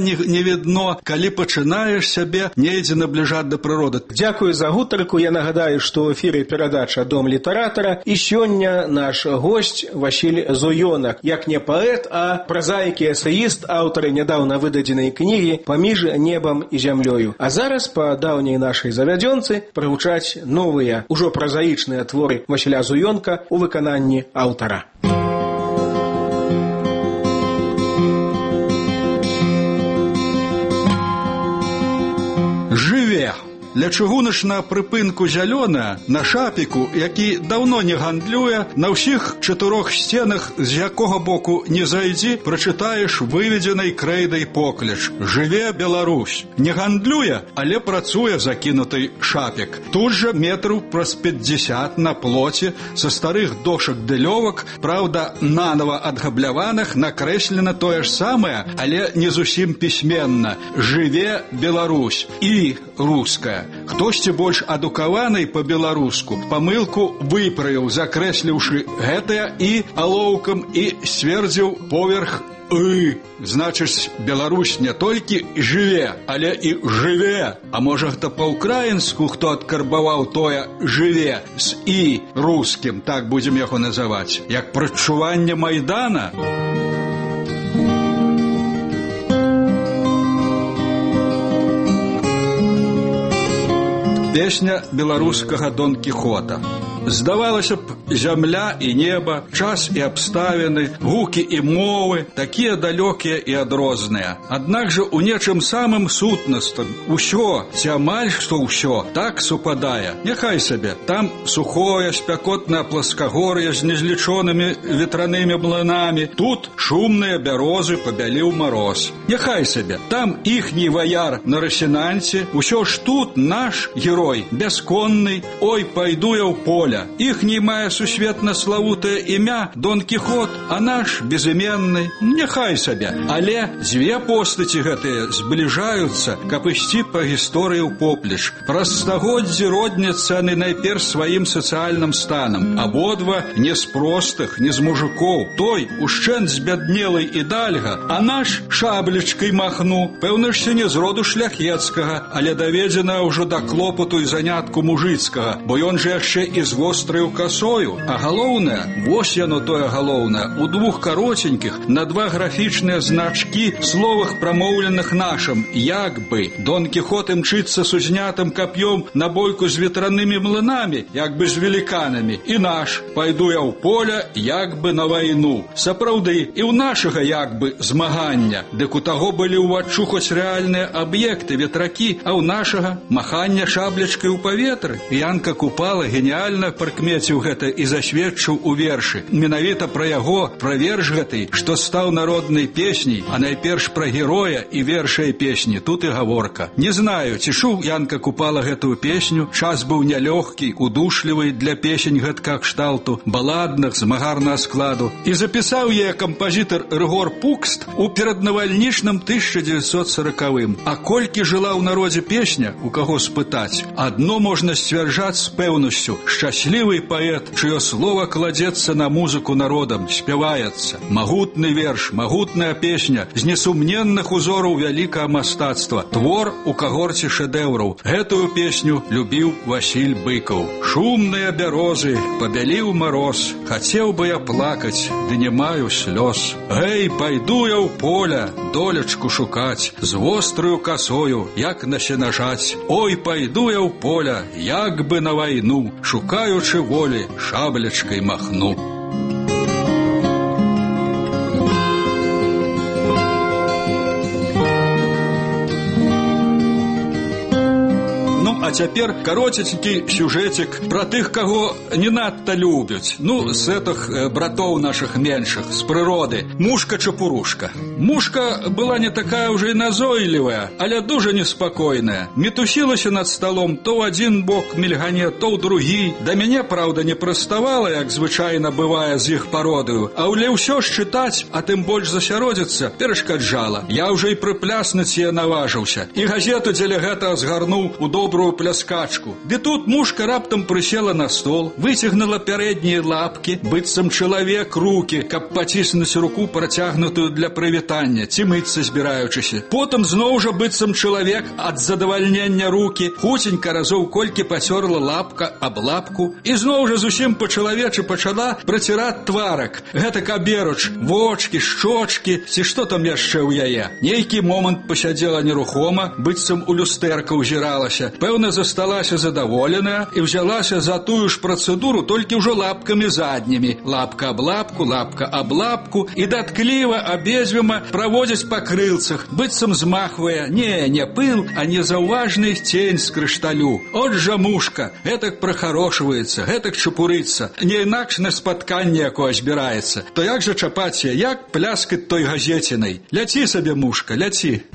не, не відно, калі пачынаеш сябе недзе набліжаць да прыроды. Дзякую за гутарку. Я нагадаю, што ў эфіры перадача «Дом літаратара» і сёння наш госць Васіль Зуёнак, як не паэт, а празаік і эсеіст, аўтар нядаўна выдадзенай кнігі «Паміж небам і зямлёю». А зараз па даўняй нашай завядзёнцы прагучаць новыя, ужо празаічныя творы Васіля Зуёнка у выкананні аўтара. Жыве! Ля чыгуначнага прыпынку зялёная, на шапіку, які даўно не гандлюе, на ўсіх чатырох сценах, з якога боку не зайдзі, прачытаеш выведзенай крэйдай покліч: «Жыве Беларусь!» Не гандлюе, але працуе закінуты шапік. Тут жа метраў праз пятьдесят на плоце, са старых дошак дылёвак, праўда, нанова адгабляваных, накрэслена тое ж самае, але не зусім пісьменна: «Жыве Беларусь!» і руская. Хтосьці больш адукаваны па-беларуску памылку выправіў, закрэсліўшы гэтае і алоўкам і сцвердзіў поверх «ы». Значыць, Беларусь не толькі жыве, але і жыве. А можа, гэта па-ўкраінску хто адкарбаваў тое «жыве» з «і» рускім, так будзем яго называць, як прадчуванне Майдана? Песня беларускага Дон Кіхота. Здавалася б, зямля і неба, час і абставіны, гукі і мовы такія далёкія і адрозныя. Аднак жа у нечым самым сутнасным усё, ці амаль што ўсё, так супадае. Няхай сабе, там сухое, спякотнае пласкагор'е з незлічонымі ветранымі млынамі, тут шумныя бярозы пабяліў мароз. Няхай сабе, там іхні ваяр на расінанце, усё ж тут наш герой бясконны, ой, пайду я ў поле. Іхні мае сусветна славутае імя Дон Кіхот, а наш безыменны. Няхай сабе. Але дзве постаці гэтыя збліжаюцца, каб ісці па гісторыі ўпоплеч. Праз стагоддзі родняцца яны найперш сваім сацыяльным станам. Абодва не з простых, не з мужикоў. Той ушчэнт збяднелы і дальга, а наш шаблечкай махну. Пэўна ж не з роду шляхецкага, але даведзена ўжо да клопату і занятку мужыцкага, бо ён жа яшчэ і з востраю касою. А галоўнае, вось яно тое галоўнае, у двух каротенькіх на два графічныя значкі словах прамоўленых нашым. Як бы Дон Кіхот імчыцца с узнятым кап'ём на бойку з ветранымі млынамі, як бы з веліканамі. І наш пайду я ў поле, як бы на вайну. Сапраўды, і ў нашага як бы змагання. Дык у таго былі ўваччу хоць рэальныя аб'екты, ветракі, а ў нашага махання шаблечкай у паветры. Янка Купала геніальна прыкмеціў гэта і засведчыў у вершы. Менавіта пра яго, пра верш гэты, што стаў народнай песняй, а найперш пра героя і вершай песні. Тут і гаворка. Не знаю, ці чуў Янка Купала гэтую песню. Час быў нялёгкі, удушлівы для песень гэткага кшталту, баладных, змагарнага складу. І запісаў яе кампазітар Рыгор Пукст у пераднавальнічным тысяча дзевяцьсот сорокавым. А колькі жыла ў народзе песня, у каго спытаць? Адно можна сцвярджаць з пэўнасцю: шчаслівы паэт, чыё слова кладзецца на музыку народам, спяваецца. Магутны верш, магутная песня з несумненных узораў вялікага мастацтва, твор у кагорце шэдэўраў. Гэтую песню любіў Васіль Быкаў. Шумныя бярозы, пабяліў мароз, хацеў бы я плакаць, ды не маю слёз. Гэй, пайду я ў поле, долечку шукаць, з востраю касою, як насенажаць. Ой, пайду я ў поле, як бы на вайну, шукаючы волі, шаблечкай махну. А цяпер каротенькі сюжэтик пра тых, каго не надта любяць. Ну, з этих братоў наших меншых, з прыроды. Мушка-чапурушка. Мушка была не такая уже и назойливая, але дуже неспокойная. Метусілася над столом то ў один бок мільгане, то ў другі. Да мяне, правда, не прыставала, як звычайна бывае з іх пародаю, але ўсё ж чытаць, а тым больш засяродзіцца, перашкаджала. Я уже і прыпляснуць яе наважыўся. І газету дзеля гэтага згарнуў у добры добрую пляскачку. Ды тут мушка раптам прысела на стол, выцягнула пярэднія лапкі, быццам чалавек рукі, каб паціснуць руку, працягнутую для прывітання, ці мыцца збіраючыся. Потым зноў жа быццам чалавек ад задавальнення рукі, хуценька разоў колькі пацёрла лапка аб лапку, і зноў жа зусім па-чалавечы пачала праціраць тварак. Гэта каберуч, вочкі, шчочкі, ці што там яшчэ ў яе. Нейкі момант пасядзела нерухома, быццам у люстэрка ўзіралася. Пэўна, засталася задаволеная і взялася за тую ж працэдуру, толькі ўжо лапкамі заднімі. Лапка аб лапку, лапка аб лапку, і даткліва абедзвюма праводзіць па крылцах, быццам змахвае не, не пыл, а незаўважны цень з крышталю. От жа мушка, гэтак прахарошваецца, гэтак чапурыцца, не інакш на спатканне якое збіраецца. То як жа чапаць, як пляскаць той газецінай? Ляці сабе, мушка, ляці.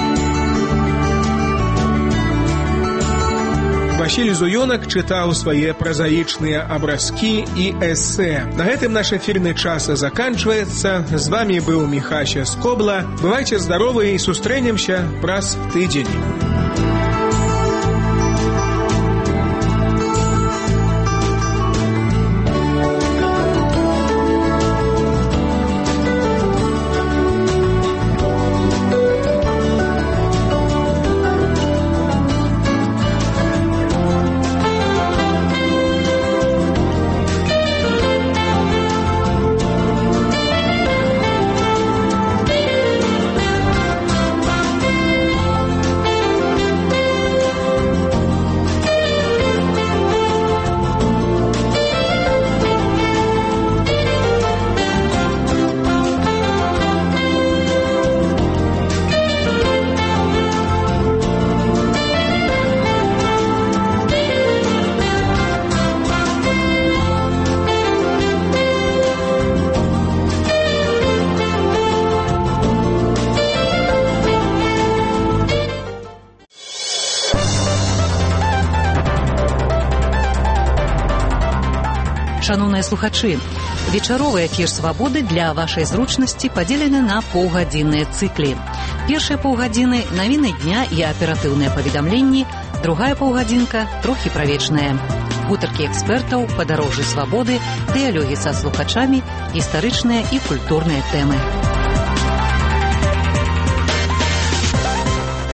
Васіль Зуёнак чытаў свае празаічныя абразкі і эсэ. На гэтым наш эфірны час заканчваецца. З вамі быў Міхася Скобла. Бывайце здаровы і сустрэнемся праз тыдзень. Шановныя слухачы, вечаровы эфір «Свабоды» для вашай зручнасці падзелены на паўгадзінныя цыклі. Першыя паўгадзіны – навіны дня і аператыўныя паведамленні, другая паўгадзінка – трохі правечная. Гутаркі экспертаў, падарожжы свабоды, дыялогі са слухачамі, гістарычныя і культурныя тэмы.